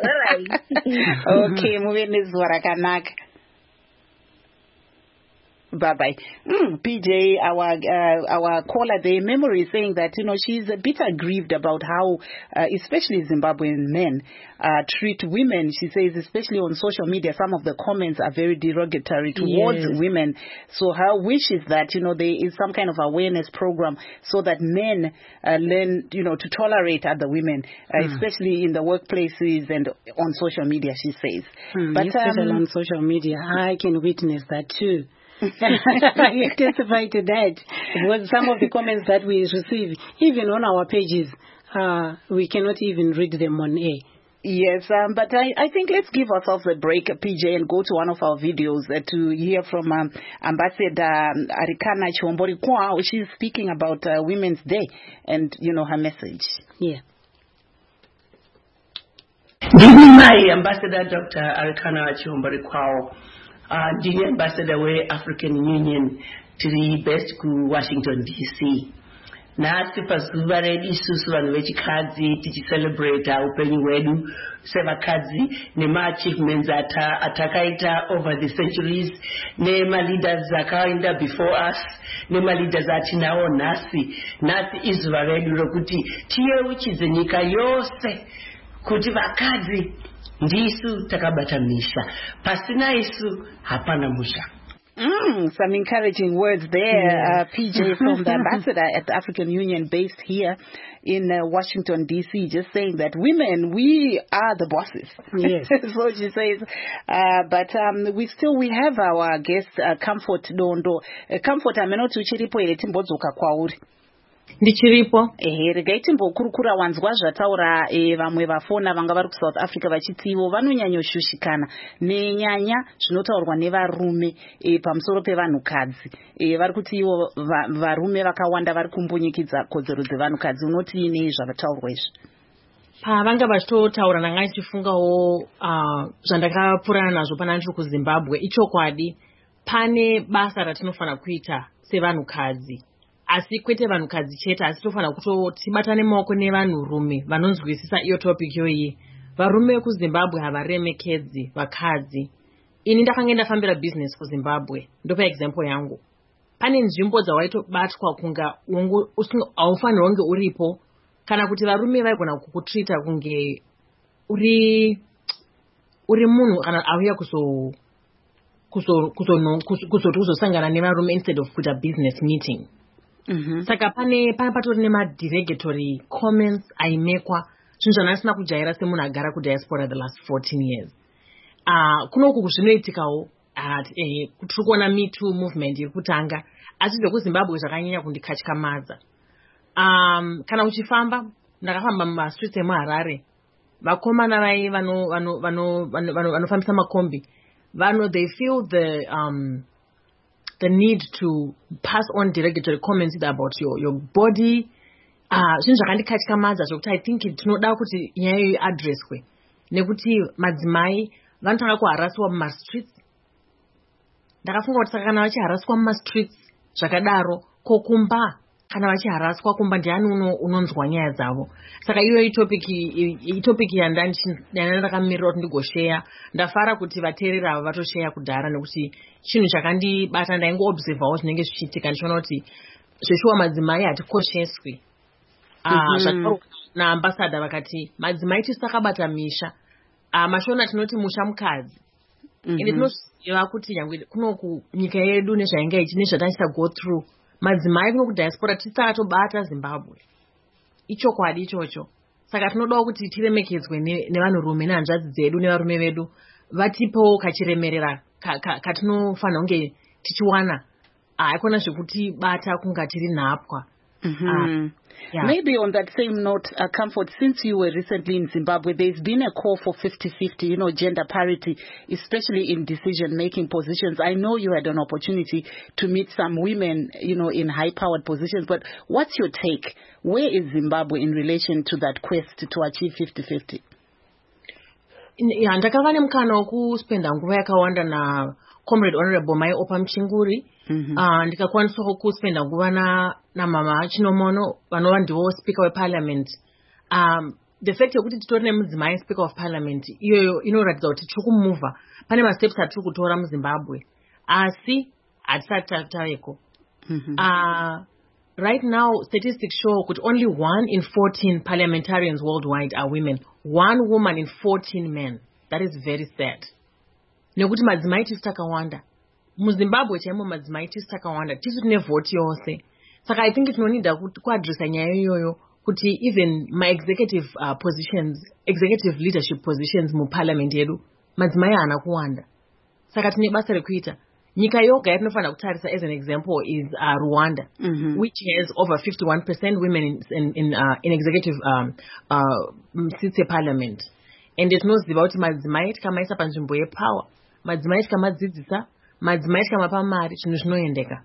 A: Okay, muve nezuva rakanaka. Bye-bye. Mm, P J, our uh, our caller there, Memory, is saying that, you know, she's a bit aggrieved about how, uh, especially Zimbabwean men, uh, treat women. She says, especially on social media, some of the comments are very derogatory towards
B: Yes.
A: women. So her wish is that, you know, there is some kind of awareness program so that men uh, learn, you know, to tolerate other women, uh,
B: Hmm.
A: especially in the workplaces and on social media, she says.
B: Hmm,
A: but
B: especially
A: um,
B: on social media, I can witness that too. I testify to that. Because some of the comments that we receive, even on our pages, uh, we cannot even read them on air.
A: Yes, um, but I, I think let's give ourselves a break, P J, and go to one of our videos uh, to hear from um, Ambassador um, Arikana Chiombori-Kwa. She's speaking about uh, Women's Day and, you know, her message.
B: Yeah.
L: My Ambassador Doctor Arikana Chiombori-Kwa, uh, Junior Ambassador we African Union to the best ku Washington D C. Nasi pazuva redu isusu vanhu vechikadzi tichicelebrata upenyu hwedu sevakadzi nema-achievements ata, atakaita over the centuries nema-leaders akaenda before us nema-leaders atinawo nhasi. Nhasi izuva redu rokuti tiyeuchidze nyika yose kuti vakadzi ndisu takabata misha, pasina isu hapana musha.
A: Mm, some encouraging words there, yeah. uh, P J, from the ambassador at the African Union based here in uh, Washington, D C, just saying that women, we are the bosses.
B: Yes.
A: So she says, uh, but um, we still, we have our guest, uh, Comfort Dondo. Uh, Comfort, amenotu chiripo ile timbozoka kwauri.
I: Ndichiripo.
A: Ehe, regai timbokurukura wanzwa zvataura e, vamwe vafona vanga vari kuSouth Africa vachitivo vanonyanyoshushikana nenyanya zvinotaurwa nevarume e, pamusoro pevanhukadzi. E, vari kuti ivo va, varume vakawanda vari kumbunyikidza kodzero dzevanhukadzi. Unoti nei zvavataurwa izvi?
I: Pavanga vachitotaura ndanga ndichifungawo uh, zvandakapurana nazvo pana ndiri kuZimbabwe. Ichokwadi, pane basa ratinofana kuita sevanhukadzi. Asi kwete vanhukadzi chete, asi tofana kuti tibatane maoko nevanhurume vanonzwisisa iyo topic yoyi. Varume vekuZimbabwe havaremekedzi vakadzi. Ini ndakanga ndafambira business kuZimbabwe, ndopa example yangu. Pane nzvimbo dzawaitobatwa kunga haufaniri kunge uripo, kana kuti varume vaigona kukutreata kunge uri uri munhu kana auya kuzo kuzo kuzo kuzosangana nevarume instead of kuita business meeting.
A: Mm-hmm.
I: Saka pane pane patori nema-derogatory comments aimekwa zvinhu zvandasina kujaira semunhu agara kudiaspora the last fourteen years. Uh, kunoku zvinoitikawo uh, eh, tiri kuona Me Too movement iri kutanga, asi zvekuZimbabwe zvakanyanya kundikatyamadza. Um, kana uchifamba, ndakafamba mumastreets emuHarare, vakomana vai vanofambisa makombi vano, they feel the um, the need to pass on derogatory comments about your, your body. Uh, zvinhu zvakandikatyamadza zvokuti I think tinoda kuti nyaya iyoyi addresswe, nekuti madzimai vanotanga kuharasiwa mumastreets. Ndakafunga kuti saka kana vachiharaswa mumastreets zvakadaro, kokumba kana vachiharaswa kumba ndiani unonzwa nyaya dzavo. Saka iyo itopic yandani ndakamirira kuti ndigoshare. Ndafara kuti vateereri ava vatoshare kudhara, nekuti chinhu chakandibata ndaingoobservawo zvinenge zvichiitika, ndichiona kuti zveshuwa madzimai hatikosheswi. Ah, zvataurwa naambassador vakati madzimai tisu takabata misha. Ah, mashona tinoti musha mukadzi. Ende tinoziva kuti nyangwe kunoku nyika yedu nezvainga ichi nezvatachita go through, madzimai kuno kudiaspora tisakatobata Zimbabwe. Ichokwadi ichocho. Saka tinodawo kuti tiremekedzwe nevanhurume nehanzvadzi dzedu nevarume vedu, vatipewo kachiremerera katinofanira kunge tichiwana. Haikona zvekuti bata kunga tiri nhapwa.
A: Mm-hmm. Uh, yeah. Maybe on that same note, uh, Comfort, since you were recently in Zimbabwe, there's been a call for fifty fifty, you know, gender parity, especially in decision-making positions. I know you had an opportunity to meet some women, you know, in high-powered positions, but what's your take? Where is Zimbabwe in relation to that quest to achieve fifty fifty?
I: Yeah, ndakava nemukana wekuspenda nguva yakawanda na Comrade Honorable Mai Opa Mchinguri.
A: Mm-hmm.
I: Uh, ndikakwaniswa kuspenda nguva na na mama Chinomono vanova ndivo speaker weparliament. Um, the fact yokuti titori nemudzimai speaker of parliament iyoyo inoratidza kuti tiri kumuvha. Pane masteps atiri kutora muZimbabwe, asi hatisataveko. Uh, right now, statistics show that only one in fourteen parliamentarians worldwide are women. One woman in fourteen men. That is very sad. Nekuti madzimai tisu takawanda. MuZimbabwe chaimo madzimai tisu takawanda. Tisu tine vote yose. Saka I think tinonida kuadresa nyaya iyoyo kuti even my executive uh, positions, executive leadership positions mu parliament yedu, madzimai haana kuwanda. Saka tine basa rekuita. Nyika yoga yatinofana kutarisa as an example is uh, Rwanda, mm-hmm. which has over fifty-one percent women in in in, uh, in executive um, uh, seats of parliament. And it knows about madzimai tikamaisa panzvimbo yepower, madzimai tikamadzidzisa, madzimai tikamapa mari, chinhu zvinoendeka.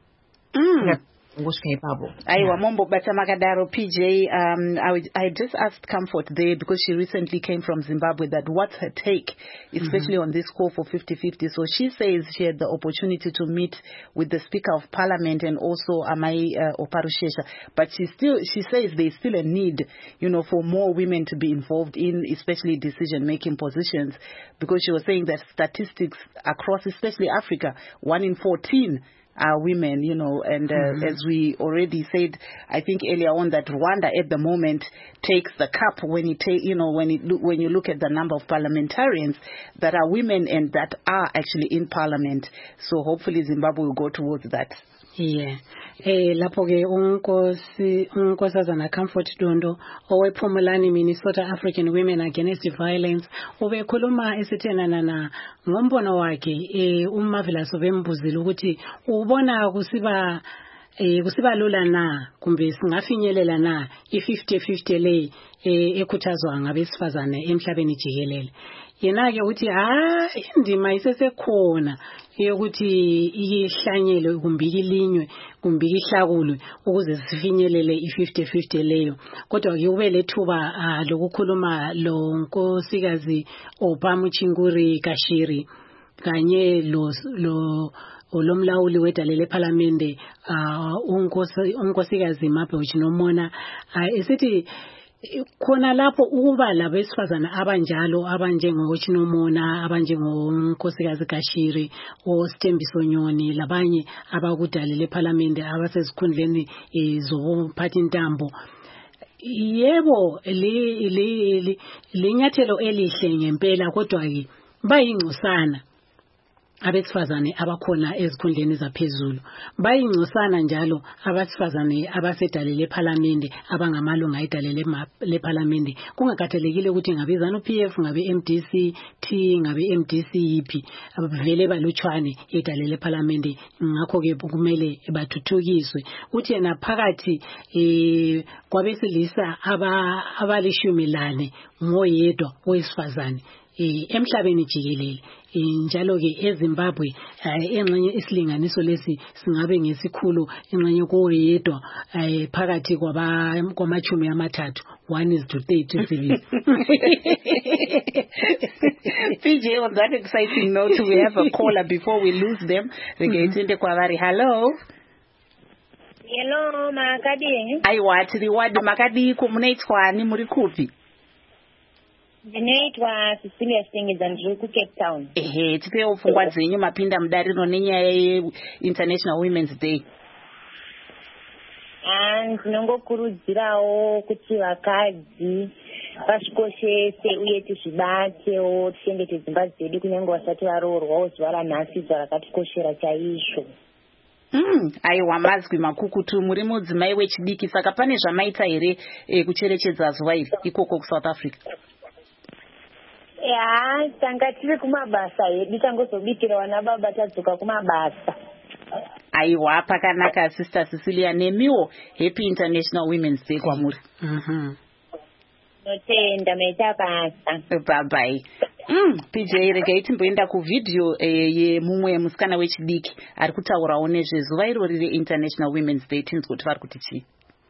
A: Aiwa Mombo Batamakadaro P J, um, I, would, I just asked Comfort there because she recently came from Zimbabwe that what's her take, especially mm-hmm. on this call for fifty fifty. So she says she had the opportunity to meet with the Speaker of Parliament and also Amai uh, Oparushesha, but she still she says there's still a need, you know, for more women to be involved in especially decision-making positions, because she was saying that statistics across, especially Africa, one in fourteen are women, you know, and uh, mm-hmm. as we already said, I think earlier on, that Rwanda at the moment takes the cup when you take, you know, when it lo- when you look at the number of parliamentarians that are women and that are actually in parliament. So hopefully Zimbabwe will go towards that.
B: Yeah. Eh lapho ke unkosi unkosazana Comfort Dondo owePhumulani Minnesota African Women Against Violence obekhuluma esithenana na ngombono wakhe eh uMavelous obembuzile ukuthi ubona kusiba eh kusiba lula na kumbe singafinyelela na i-fifty fifty le ekhuthazwa ngabesifazane emhlabeni jikelele. Yena ke uthi ah indima isesekhona yokuthi ihlanyelwe kumbe ilinywe kumbe ihlakulwe ukuze sifinyelele i-fifty fifty leyo. Kodwa ke ube lethuba lokukhuluma lo nkosikazi Opamuchinguri Kashiri kanye lo lo olomlawuli wedalele parliament unkosi unkosikazi Mapho Chinomona esithi khona lapho ukuba labesifazana abanjalo abanjengoChinomona abanjengonkosikazi Kashiri oSthembiso Nyoni labanye abakudalele parliament abasesikhundleni zokuphatha intambo. Yebo le le lenyathelo elihle ngempela, kodwa ke bayingcosana abesifazane abakhona ezikhundleni zaphezulu, bayingcosana njalo abesifazane abasedalele parliament abangamalunga edalele leparliament, kungakhathalekile ukuthi ngabe ZANU P F ngabe M D C T ngabe M D C yipi abavele balutshwane edalele parliament. Ngakho ke kumele bathuthukiswe uthi yena phakathi eh kwabesilisa aba abalishumi lane ngoyedwa owesifazane emhlabeni jikelele. Njalo ke eZimbabwe engxenye isilinganiso lesi singabe ngesikhulu engxenye koyedwa phakathi kwaba kwamachumi amathathu, one is to thirty cities.
A: P J, on that exciting note, we have a caller before we lose them. Hello.
J: Hello, Makadi.
A: Aiwa tiri wadi Makadi kumunaitwani muri kupi?
J: Ndinoitwa Cecilia Singizwa ndiri ku Cape Town.
A: Ehe, tipewo pfungwa dzenyu mapinda mudariro nenyaya ye-International Women's Day.
J: Ah, ndinongokurudzirawo kuti vakadzi vasvikoshese uye tizvibatewo tichengete dzimba dzedu kunyange vasati varoorwawo zuva ranhasi zuva rakatikoshera chaizvo.
A: Mm, aiwa mazwi makukutu muri mudzimai wechidiki, saka pane zvamaita here e, kucherechedza zuva iri ikoko kuSouth Africa?
J: Ya, tanga tiri kumabasa hedu tangozobikira vana baba tadzoka kumabasa.
A: Aiwa pakanaka Sister Cecilia, nemiwo Happy International Women's Day kwamuri.
B: Mhm.
J: Notenda meita basa.
A: Bye bye. Mm, P J regai timboenda kuvidhio eh, yemumwe musikana wechidiki ari kutaurawo nezvezuva irori reInternational Women's Day. Tinzwa kuti vari kuti chii?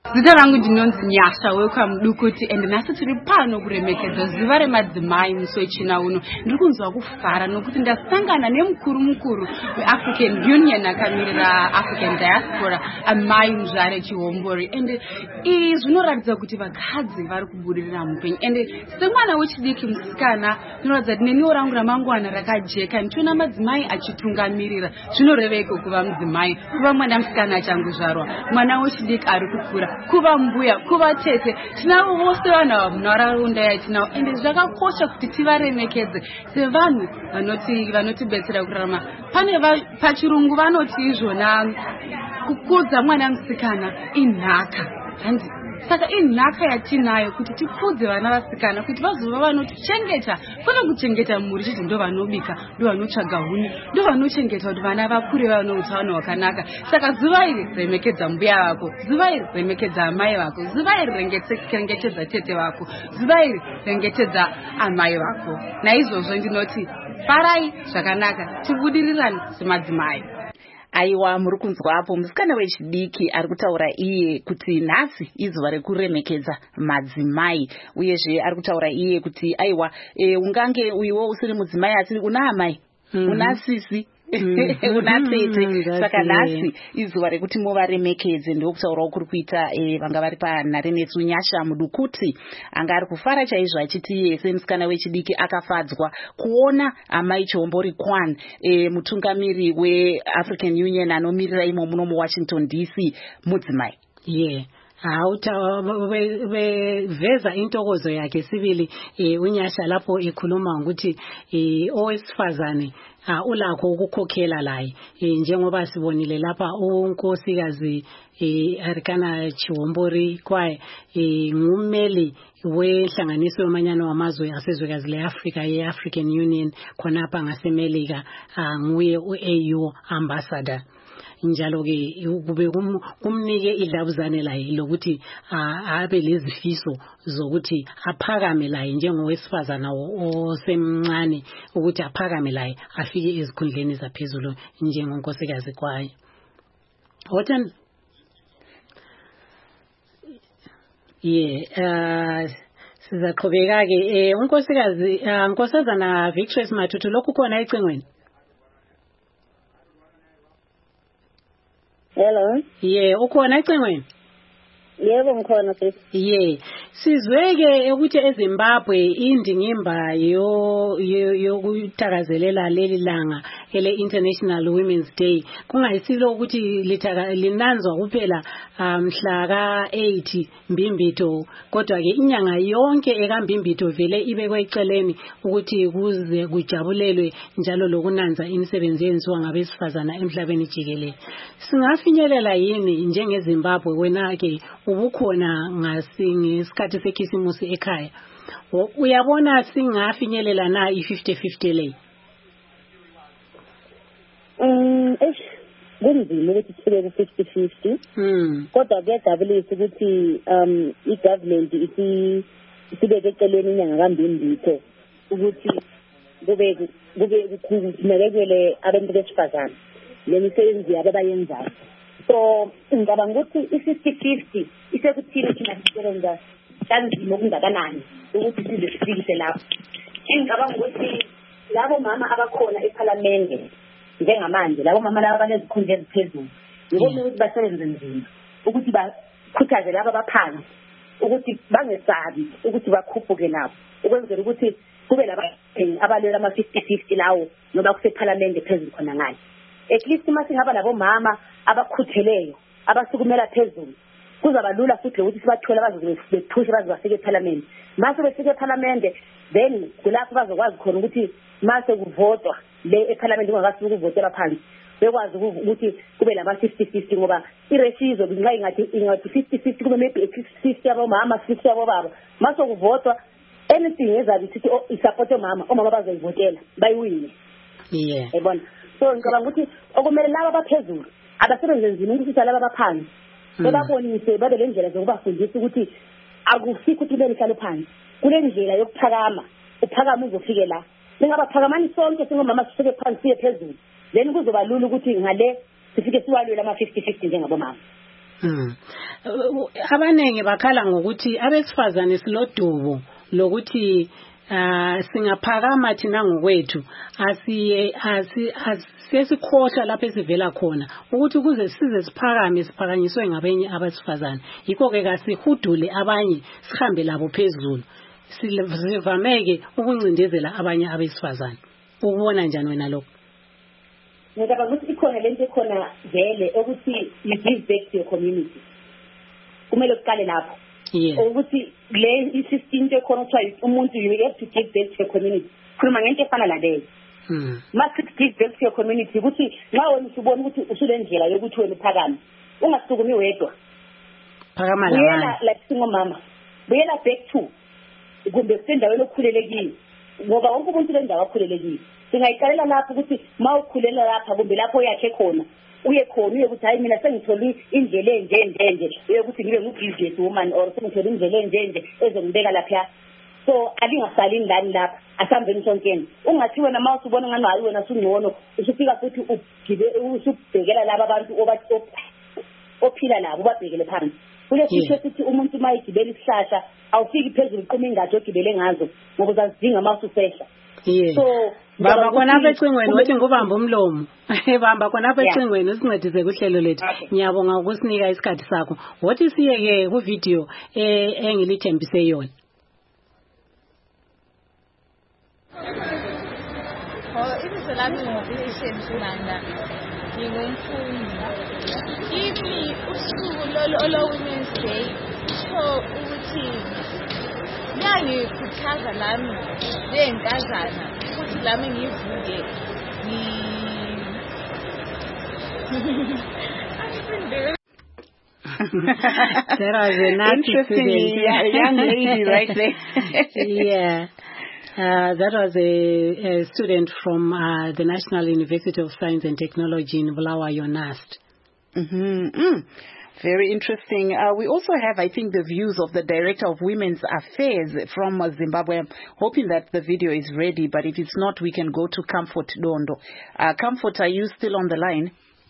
M: Zita rangu ndinonzi Nyasha welcome Dukuti and nasi tiri pano kuremekedza zuva remadzimai musi wechina uno. Ndiri kunzwa kufara nokuti ndasangana nemukuru mukuru weAfrican Union akamirira African Diaspora Amai Muzvare Chihombori and izvi zvinoratidza kuti vakadzi vari kubudirira mupenyu and semwana wechidiki musikana zvinoratidza kuti neniwo rangu ramangwana rakajeka ndichiona madzimai achitungamirira zvinoreveko kuva mudzimai kuva mwana musikana achangozvarwa mwana wechidiki ari kukura kuva mbuya kuva tete tinavo vose vanhu munharaunda yatinavo ende zvakakosha kuti tivaremekedze sevanhu vanoti vanotibetsera kurarama. Pane pachirungu vanoti izvona kukudza mwana musikana inhaka handi saka inhaka yatinayo kuti tikudze vana vasikana kuti vazova vanotichengeta kwete kuchengeta mhuri chete ndo vanobika ndo vanotsvaga huni ndo vanochengeta kuti vana vakure vano utano hwakanaka. Saka zuva iri remekedza mbuya vako, zuva iri remekedza amai vako, zuva iri rengetedza tete vako, zuva iri rengetedza amai vako. Naizvozvo ndinoti farai zvakanaka tibudirirane semadzimai.
A: Aiwa muri kunzwapo musikana wechidiki ari kutaura iye kuti nhasi izuva rekuremekedza madzimai uyezve ari kutaura iye kuti aiwa e, ungange uyiwo usiri mudzimai asi una amai mm-hmm. una sisi mm-hmm. una tete mm-hmm. saka nhasi izuva rekuti muvaremekedze ndokutaurawo kuri kuita e, vanga vari panharenetsu Nyasha Mudukuti anga ari kufara chaizvo achiti iye semusikana wechidiki akafadzwa kuona Amai Chihombori Kwan e, mutungamiri weAfrican Union anomirira imo muno muWashington D C mudzimai.
B: Yeah. Awutaveza intokozo yakhe sibili uNyasha lapho ekhuluma ukuthi owesifazane ulakho ukukhokhela laye njengoba sibonile lapha unkosikazi Arikana Chihombori kwaye ngummeli wenhlanganiso yomanyano wamazwe asezwekazi leAfrika yeAfrican Union khonapha ngaseMelika nguye uAU ambassador. Njalo ke kube kumnike idlabuzane laye lokuthi abe lezifiso zokuthi aphakame laye njengowesifazana osemncane ukuthi aphakame laye afike ezikhundleni zaphezulu njengonkosikazi kwaye. Hotan yeah uh sizaqhubeka ke eh unkosikazi unkosazana Victorious Matutu lokhu khona ecingweni.
J: Hello.
B: Yeah, ukhona ecingweni?
J: Yebo ngikhona sis.
B: Yeah. Sizweke ukuthi eZimbabwe indingimba yo yokuthakazelela leli langa ele International Women's Day kungayisilo ukuthi litaka linanzwa kuphela mhla ka eight Mbimbito kodwa ke inyanga yonke ekambimbito vele ibekwe eceleni ukuthi kuze kujabulelwe njalo lokunanza imisebenzi yenziwa ngabesifazana emhlabeni jikelele. Singafinyelela yini njengeZimbabwe wena ke ubukhona ngasingi isikhathi sekhisimusi ekhaya uyabona singafinyelela na i-fifty fifty le?
J: Mm eh kunzima ukuthi sifike ku-fifty fifty
B: mm
J: kodwa kuyajabulisa ukuthi um i-government isi isibeke eceleni inyanga kaMbimbito ukuthi kube kube kunakekelwe abantu besifazane lemisebenzi yabo abayenzayo. So ngicabanga ukuthi i-fifty fifty isekuthini thina sisebenza kanzima okungakanani ukuthi size sifikise lapho. Ngicabanga ukuthi labo mama abakhona eParliament njengamanje labo mama laba banezikhundla eziphezulu ngibona ukuthi basebenze nzima ukuthi bakhuthaze laba baphansi ukuthi bangesabi ukuthi bakhuphuke nabo ukwenzela ukuthi kube laba abalela ama fifty fifty lawo noba kuseParliament phezulu khona ngani. At least masingaba labo mama abakhutheleyo abasukumela phezulu kuzaba lula futhi ukuthi sibathola bazobethusha bazofika eParliament. Mase befika eParliament then kulapho bazokwazi khona ukuthi mase kuvotwa le eParliament ungakasuki ukuvotela phansi bekwazi ukuthi kube lama fifty fifty ngoba ireshizo bingayi ngathi ingathi fifty fifty kube maybe at least fifty yabo mama fifty yabo baba mase kuvotwa anything ezabi sithi isupport omama omama bazoyivotela bayiwine.
B: Yeah.
J: Ebona so ngicabanga ukuthi okumele laba abaphezulu abasebenze nzima ukuthi laba abaphansi bebabonise babe le ndlela zokubafundisa ukuthi akusikho ukuthi belihlale phansi kule ndlela yokuphakama uphakama uzofike la singabaphakamani sonke singomama sifike phansi siye phezulu then kuzoba lula ukuthi ngale sifike siwalwela ama fifty fifty njengabo mama.
B: Mm. Abanenge bakhala ngokuthi abesifazane silodubo lokuthi uh singaphakama thina ngokwethu asi asi sesikhohla lapho esivela khona ukuthi kuze size siphakame siphakanyiswe ngabenye abasifazane yikho ke kasihudule abanye sihambe labo phezulu sivameke ukuncindezela abanye abesifazane ubona njani wena lokho
J: ngoba ukuthi ikhona lento ekhona vele ukuthi you give back to your community kumele uqale lapho ukuthi le isystem ekhona ukuthi umuntu you have to give back to your community khuluma ngento efana la leyo
B: Hmm.
J: Must give back to your community ukuthi nxa wena usubona ukuthi usule ndlela yokuthi wena uphakame ungasukumi wedwa
B: phakama la
J: buyela like singomama buyela back to kumbe kusendaweni okukhulelekile ngoba wonke umuntu lendawo akhulelekile singayiqalela lapho ukuthi mawukhulela lapha kumbe lapho yakhe khona uye khona uye ukuthi hayi mina sengithole indlela enje nje nje uye ukuthi ngibe ngu-business woman or sengithole indlela enje nje ezongibeka lapha so alingasali ndani lapha asambeni sonkeni ungathi wena mawusubona ngani hayi wena sungcono usufika futhi ugibe usubhekela laba abantu ophila labo ubabhekele phansi kule sisho sithi umuntu mayigibela isihlahla awufiki phezulu uqhuma ingadi ogibele ngazo ngoba uzazidinga mawususehla
B: so baba khona apha ecingweni wathi ngubamba umlomo bamba khona apha ecingweni usincedise kuhlelo lethu ngiyabonga ukusinika isikhathi sakho wathi siyeke ku video eh engilithembise yona
N: oh ibizo lami ngokuhisheni Sibanda ngingumfundi kimi usuku lolo lo Women's Day so ukuthi ngiyakhuthaza lami lenkazana ukuthi lami ngivuke ni
B: That was an
A: interesting young lady right there.
B: Yeah. Uh, that was a, a student from uh, the National University of Science and Technology in Bulawayo, NAST.
A: Mm-hmm. Mm. Very interesting. Uh, we also have, I think, the views of the Director of Women's Affairs from uh, Zimbabwe. I'm hoping that the video is ready, but if it's not, we can go to Comfort Dondo. Uh, Comfort, are you still on the line?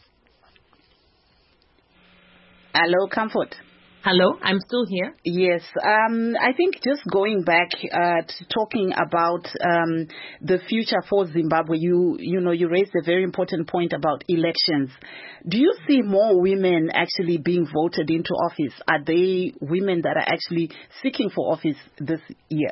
A: Hello, Comfort.
I: Hello, I'm still here.
A: Yes, um, I think just going back uh, to talking about um, the future for Zimbabwe, you you know you raised a very important point about elections. Do you see more women actually being voted into office? Are they women that are actually seeking for office this year?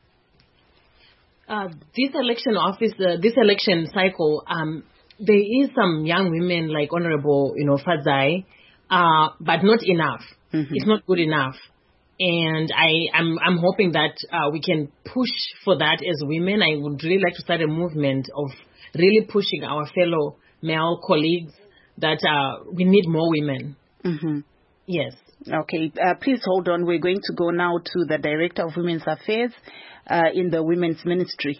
I: Uh, this election office, uh, this election cycle, um, there is some young women like Honorable, you know, Fadzai, uh, but not enough. Mm-hmm. It's not good enough. And I, I'm, I'm hoping that uh, we can push for that as women. I would really like to start a movement of really pushing our fellow male colleagues that uh, we need more women.
A: Mm-hmm.
I: Yes.
A: Okay. Uh, please hold on. We're going to go now to the Director of Women's Affairs uh, in the Women's Ministry.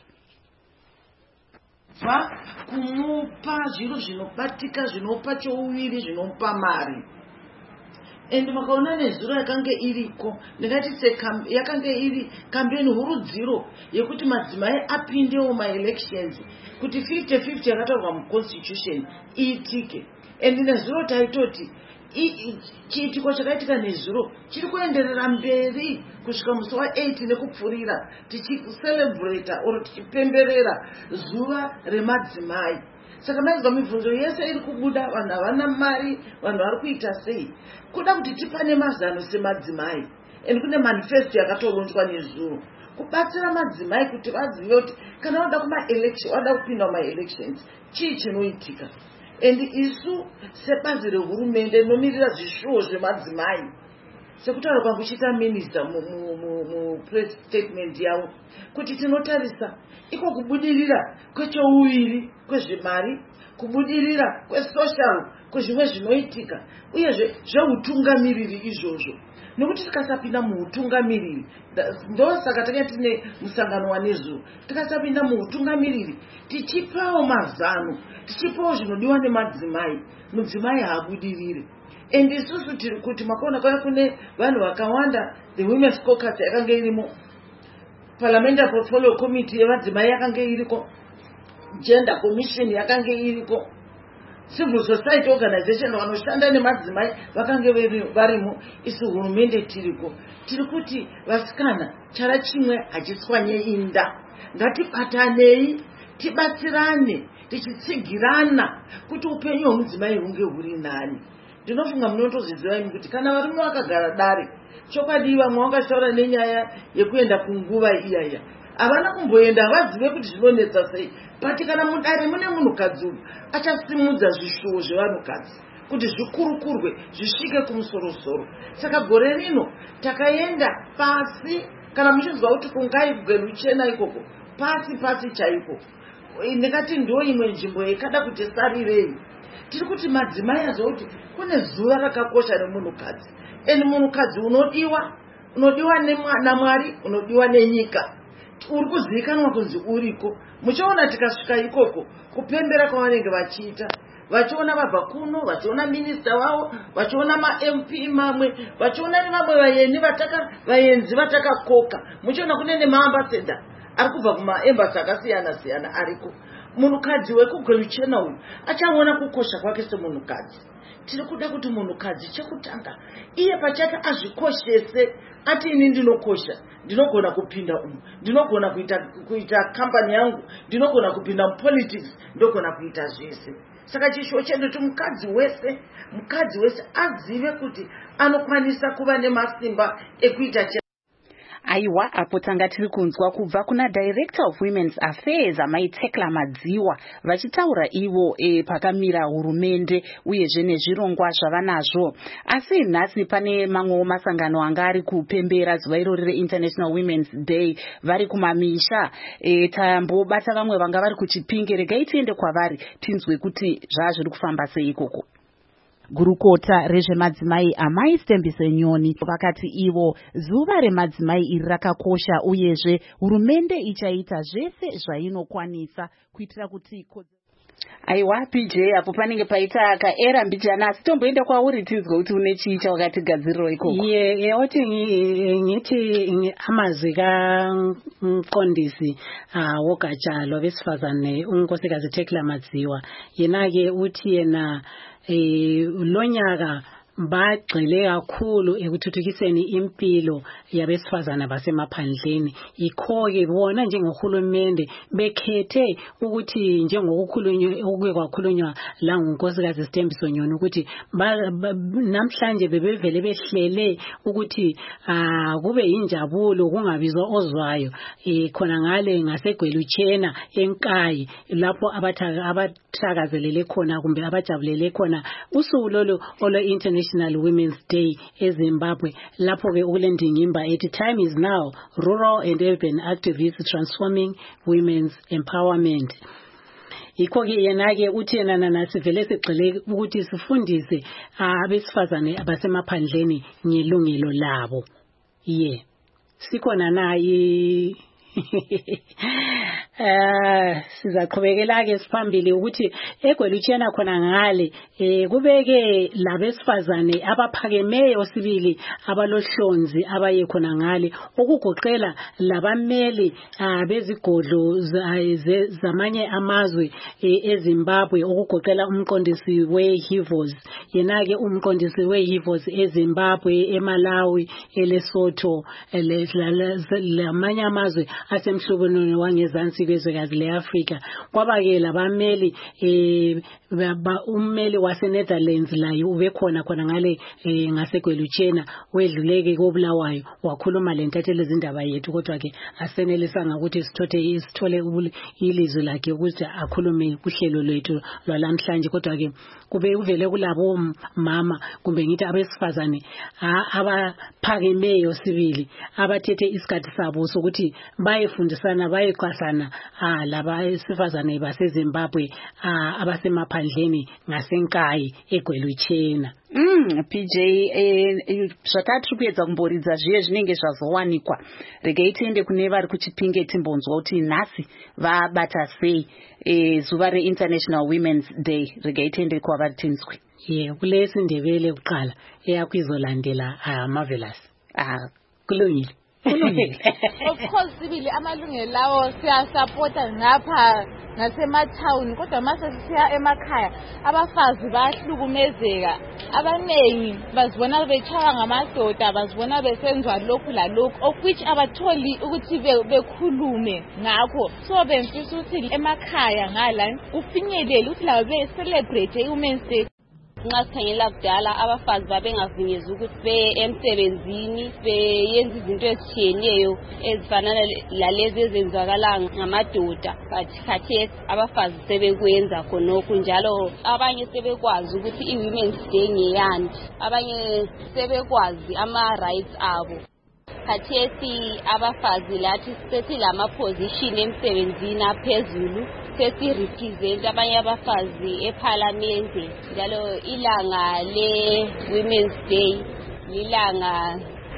O: Kumupa zviro zvinobatika zvinopa chouwiri zvinopa mari. And makaona nezuro yakange iriko ndingati se yakange iri campaign hurudziro yekuti madzimai apindewo ma elections kuti fifty fifty yakatorwa mu constitution iitike and nezuro taitoti chiitiko chakaitika nezuro chiri kuenderera mberi kusvika musi wa eight nekupfurira tichicelebrate or tichipemberera zuva remadzimai. Saka maizwa mibvunzo yese iri kubuda vanhu havana mari vanhu vari kuita sei kuda kuti tipane mazano semadzimai and kune manifesto yakatoronswa nezuro kubatsira madzimai kuti vazive kuti kana wada kuma-election wada kupinda muma-elections chii chinoitika and isu sebazi rehurumende rinomirira zvishuwo zvemadzimai sekutaura kwangu chiita minista mupress statement yavo kuti tinotarisa iko kubudirira kwechouwiri kwezvemari kubudirira kwesocial kwezvimwe zvinoitika uyezve zveutungamiriri izvozvo nekuti tikasapinda muutungamiriri ndosaka tanga tine musangano wanezuro tikasapinda muutungamiriri tichipawo mazano tichipawo zvinodiwa nemadzimai mudzimai haabudirire and isusu tiri kuti makaona kwaya kune vanhu vakawanda the women's caucus yakanga irimo parliamentary portfolio committee yevadzimai yakanga iriko gender commission yakanga iriko civil society organization vanoshanda nemadzimai vakange varimo. Isu hurumende tiriko tiri kuti vasikana chara chimwe hachitswanye inda. Ngatibatanei tibatsirane tichitsigirana kuti upenyu hwemudzimai hunge huri nani. Ndinofunga munotozviziva imi kuti kana varume vakagara dare chokwadi vamwe vakataura nenyaya yekuenda kunguva iyaya havana kumboenda vazive kuti zvinonetsa sei. But kana mudare mune munhukadzi uyu achasimudza zvishuwo zvevanhukadzi kuti zvikurukurwe zvisvike kumusorosoro. Saka gore rino takaenda pasi kana muchinzwa kuti kungaigwe chena ikoko pasi pasi chaiko. Ndikati ndo imwe nzvimbo yakada kuti sarirei. Tiri kuti madzimai azoti kune zuva rakakosha remunhukadzi. Eni munhukadzi unodiwa, unodiwa naMwari, unodiwa nenyika. Uri kuzivikanwa kunzi uriko. Muchaona tikasvika ikoko kupembera kwavanenge vachiita. Vachiona vabva kuno, vachiona minista wavo, vachiona ma-M P mamwe, vachiona nevamwe vaeni vataka vaenzi vatakakoka. Muchaona kune nemaambassador ari kubva kumaembassy akasiyana siyana ariko. Munhukadzi wekugweruchena uyu achaona kukosha kwake semunhukadzi. Tiri kuda kuti munhukadzi chekutanga iye pachake azvikoshese ati ini ndinokosha, ndinogona kupinda umu, ndinogona kuita kuita company yangu, ndinogona kupinda mupolitics, ndogona kuita zvese. Saka chishuwo chedu kuti mukadzi wese, mukadzi wese azive kuti anokwanisa kuva nemasimba ekuita che.
A: Aiwa, apo tanga tiri kunzwa kubva kuna Director of Women's Affairs Amai Tekla Madziwa vachitaura ivo e, pakamira hurumende uyezve nezvirongwa zvavanazvo. Asi nhasi pane mamwewo masangano anga ari kupembera zuva irori reInternational Women's Day vari kumamisha. E, tambobata vamwe vanga vari kuChipinge. Regai tiende kwavari tinzwe kuti zvazviri kufamba sei ikoko.
P: Gurukota rezvemadzimai Amai Stembiso Nyoni vakati ivo zuva remadzimai iri rakakosha uyezve hurumende ichaita zvese zvainokwanisa kuitira kuti.
A: Aiwa P J, apo panenge paita kaera mbijana. Asi tomboenda kwauri tinzwe kuti une chii chawakatigadzirira ikoko.
B: Ye ye oti ngithi amazwi kaMqondisi ah wogatsha lwabesifazane uNkosikazi Tekla Madziwa. Yena ke uthi yena eh lonyaka bagxile kakhulu ekuthuthukiseni impilo yabesifazana basemaphandleni. Ikho ke bona njengohulumende bekhethe ukuthi njengokukhulunywa okwakhulunywa la ngunkosikazi Stembiso Nyoni ukuthi namhlanje bebevele behlele ukuthi ah kube injabulo kungabizwa ozwayo eh khona ngale ngasegweluchena enkayi lapho abathakazelele khona kumbe abajabulele khona usuku lolo olo international International Women's Day eZimbabwe. Lapho ke ukulendingimba ethi time is now, rural and urban activists transforming women's empowerment. Ikho ke yena ke uthi yena nasivele sigxile ukuthi sifundise abesifazane abasemaphandleni ngelungelo labo. Yeah. Sikhona nayi eh sizaqhubekela ke siphambili ukuthi egweluchena khona ngale eh kubeke labesifazane abaphakemeyo sibili abalohlonzi abaye khona ngale okugoqela labameli bezigodlo zamanye amazwe eZimbabwe okugoqela umqondisi weHivos. Yena ke umqondisi weHivos eZimbabwe, eMalawi, eLesotho, lamanye amazwe asemhlobonweni wangezansi kwezwekazi leAfrika. Kwaba-ke labameli eh ummeli waseNetherlands layo ubekhona khona ngale ngasegweluchena wedluleke koBulawayo wakhuluma lentatheli izindaba yethu kodwa ke asenelisanga ukuthi sithothe isithole ilizwi lakhe ukuthi akhulume kuhlelo lwethu lwalamhlanje kodwa ke kube uvele kulabo mama kumbe ngithi abesifazane abaphakemeyo sibili abathethe isikhathi sabo sokuthi bayefundisana bayeqasana laba besifazane baseZimbabwe abasemaphandleni ngasenkayi egweluchena.
A: Mm, P J eh zvatatu kuedza kumboridza zviye zvinenge zvazowanikwa. Regai tiende kune vari kuChipinge timbonzwa kuti nhasi vabata sei eh zuva reInternational Women's Day. Regai tiende kwavari tinzwe.
B: Yeah, kulesi ndebele kuqala eyakuizolandela ah Marvelous.
A: Ah
B: kulungile.
N: Of course sibili amalungelo lawo siyasupporta ngapha nasemathawuni kodwa mase siya emakhaya abafazi bayahlukumezeka abanengi bazibona bechawa ngamadoda bazibona besenzwa lokhu lalokhu of which abatholi ukuthi bekhulume ngakho so bemfisa ukuthi emakhaya ngala ufinyelele ukuthi lawo be celebrate Women's Day.
Q: Ngasikhangela kudala abafazi babengavunyezwa ukuthi be emsebenzini beyenza izinto ezitshiyeneyo ezifana lalezi ezenzakala ngamadoda but khathesi abafazi sebekwenza khonokho njalo abanye sebekwazi ukuthi i-Women's Day ngeyani abanye sebekwazi ama-rights abo khathesi abafazi lathi sesilama position emsebenzini aphezulu sesi-represent abanye abafazi eParliament njalo ilanga le-Women's Day lilanga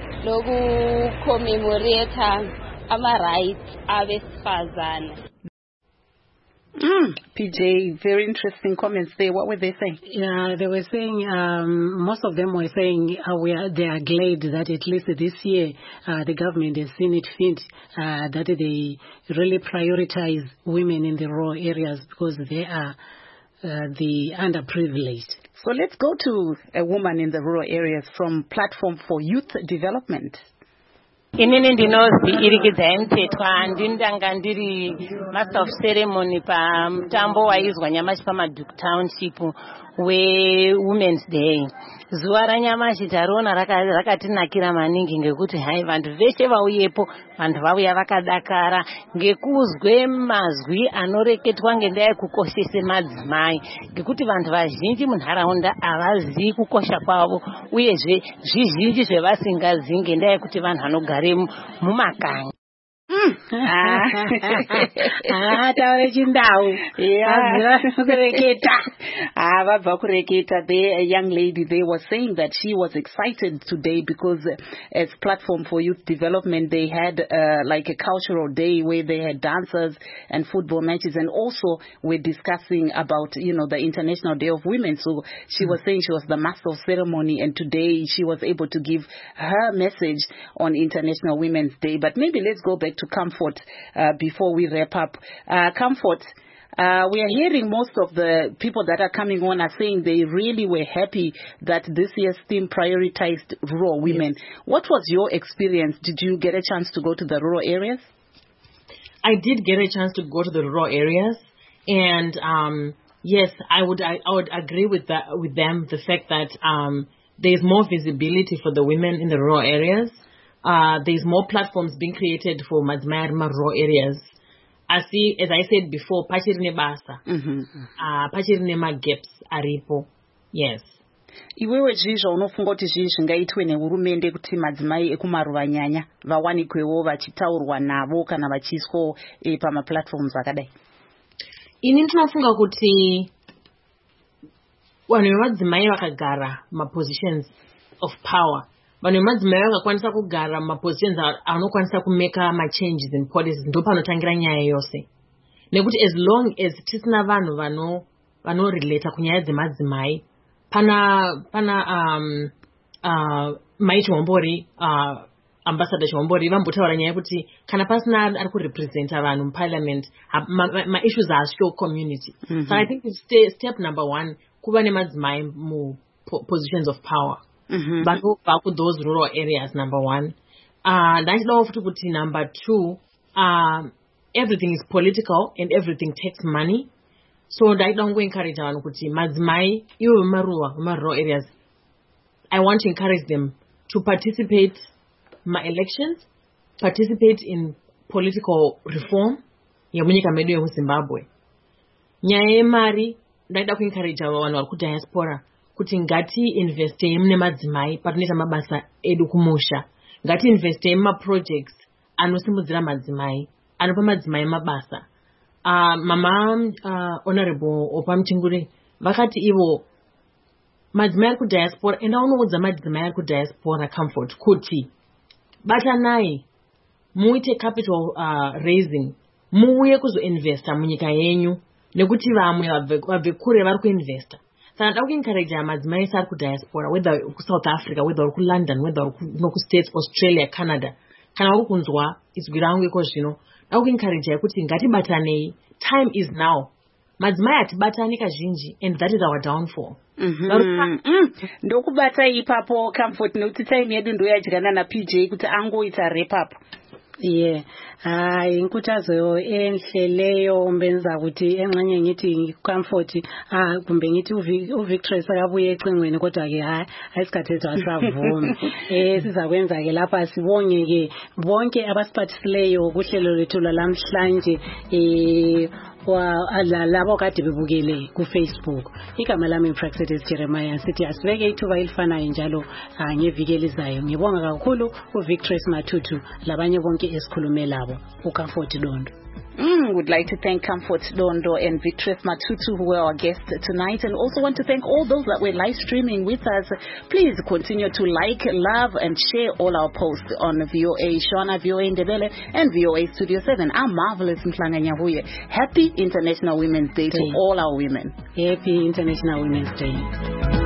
Q: lokucommemorate ama-rights abesifazana.
A: Mm, P J, very interesting comments there. What were they saying?
B: Yeah, they were saying, um, most of them were saying uh, we are, they are glad that at least this year uh, the government has seen it fit uh, that they really prioritize women in the rural areas because they are uh, the underprivileged.
A: So let's go to a woman in the rural areas from Platform for Youth Development.
R: Inini ndinozi irikidza mtetwa ndindanga ndiri master of ceremony pa mutambo waizwa nyamashi paMaduku Township we-Women's Day. Zuva ranyamashi tariona rakatinakira maningi ngekuti hai vantu veshe vauyepo vantu vauya vakadakara ngekuzwe mazwi anoreketwa ngendaa yekukoshese madzimai ngekuti vantu vazhinji munharaunda havazivi kukosha kwavo uyezve zvizhinji zvevasingazivi ngendaa yekuti vanhu vanogare mumakanyi.
A: Ah, taure chindau. Yeah. Ah, vabva kureketa. There, a young lady there was saying that she was excited today because uh, as Platform for Youth Development, they had uh, like a cultural day where they had dancers and football matches, and also we're discussing about, you know, the International Day of Women. So she mm. was saying she was the master of ceremony, and today she was able to give her message on International Women's Day. But maybe let's go back to Comfort uh, before we wrap up. Uh, Comfort, uh, we are hearing most of the people that are coming on are saying they really were happy that this year's theme prioritized rural women. Yes. What was your experience? Did you get a chance to go to the rural areas?
I: I did get a chance to go to the rural areas, and um, yes, I would I, I would agree with that with them. The fact that um, there is more visibility for the women in the rural areas. Uh, there's more platforms being created for madzimai rural areas. I see, as I said before, pachiri nebasa, pachiri nemagaps aripo. Yes.
A: Iwewe zvizvo unofunga kuti zvii zvingaitwe nehurumende kuti madzimai ekumaruva nyanya vawanikwewo vachitaurwa navo kana vachiiswawo e, pamaplatforms akadai?
I: Ini ndinofunga kuti vanhu vemadzimai vakagara mapositions of power, vanhu vemadzimai vakakwanisa kugara mapositions anokwanisa kumeka machanges in policies, ndo panotangira nyaya yose. Nekuti as long as tisina vanhu vano vanorelata kunyaya dzemadzimai, pana pana um uh Mai Chihombori, uh Ambassador Chihombori vambotaura nyaya kuti kana pasina ari kurepresenta vanhu muparliament, ma, ma issues are still community. Mm-hmm. So I think it's step, step number one, kuva nemadzimai mu positions of power. Mm-hmm. But back to those rural areas, number one. Uh, that's not to put number two. Um, everything is political and everything takes money. So I don't go encourage our kuti madzimai iwe maruwa rural areas. I want to encourage them to participate in my elections, participate in political reform. Yamunyika medu ya Zimbabwe. Nyaya mari ndaida kuencourage ava vanhu vari kudiaspora kuti ngati investe mune madzimai patinoita mabasa edu kumusha. Ngati investe muma projects anosimudzira madzimai, anopa madzimai mabasa. Uh, mama uh, honorable Opamchingure vakati ivo madzimai ari kudiaspora, enda unoudza madzimai ari kudiaspora Comfort kuti batanai muite capital uh, raising, muuye kuzoinvesta munyika yenyu nekuti vamwe vabve kure vari kuinvesta. Saka ndauku encourage madzimai ari kudiaspora, whether ku South Africa, whether ku London, whether ku States, Australia, Canada, kana uri kunzwa izwi rangu iko zvino ndakuencourage kuti ngatibatanei. Time is now. Madzimai atibatani kazhinji and that is our downfall.
A: Ndokubata ipapo Comfort nokuti time yedu ndoyadyana na P J kuti angoita wrap up.
B: Yeah, hayi inkuthazo enhle leyo mbenza ukuthi enxanye ngithi Comfort ah kumbe ngithi uVictory akabuye ecingweni kodwa ke hayi ayisikhathezo asavuma. Eh sizakwenza ke lapha sibonge ke bonke abasiphathisileyo kuhlelo lethu lamhlanje eh wa labo kade bebukele ku Facebook. Igama lami Praxedes Jeremiah sithi asibeke ithuba elifanayo njalo ngeviki izayo. Ngibonga kakhulu uVictory Matutu labanye bonke esikhulume labo uComfort Dondo.
A: Mm, would like to thank Comfort Dondo and Victory Matutu who were our guests tonight, and also want to thank all those that were live streaming with us. Please continue to like, love and share all our posts on V O A Shona, V O A Ndebele and V O A Studio seven. I'm Marvelous Mhlanga Nyahuye. Happy International Women's Day to all our women.
B: Happy International Women's Day.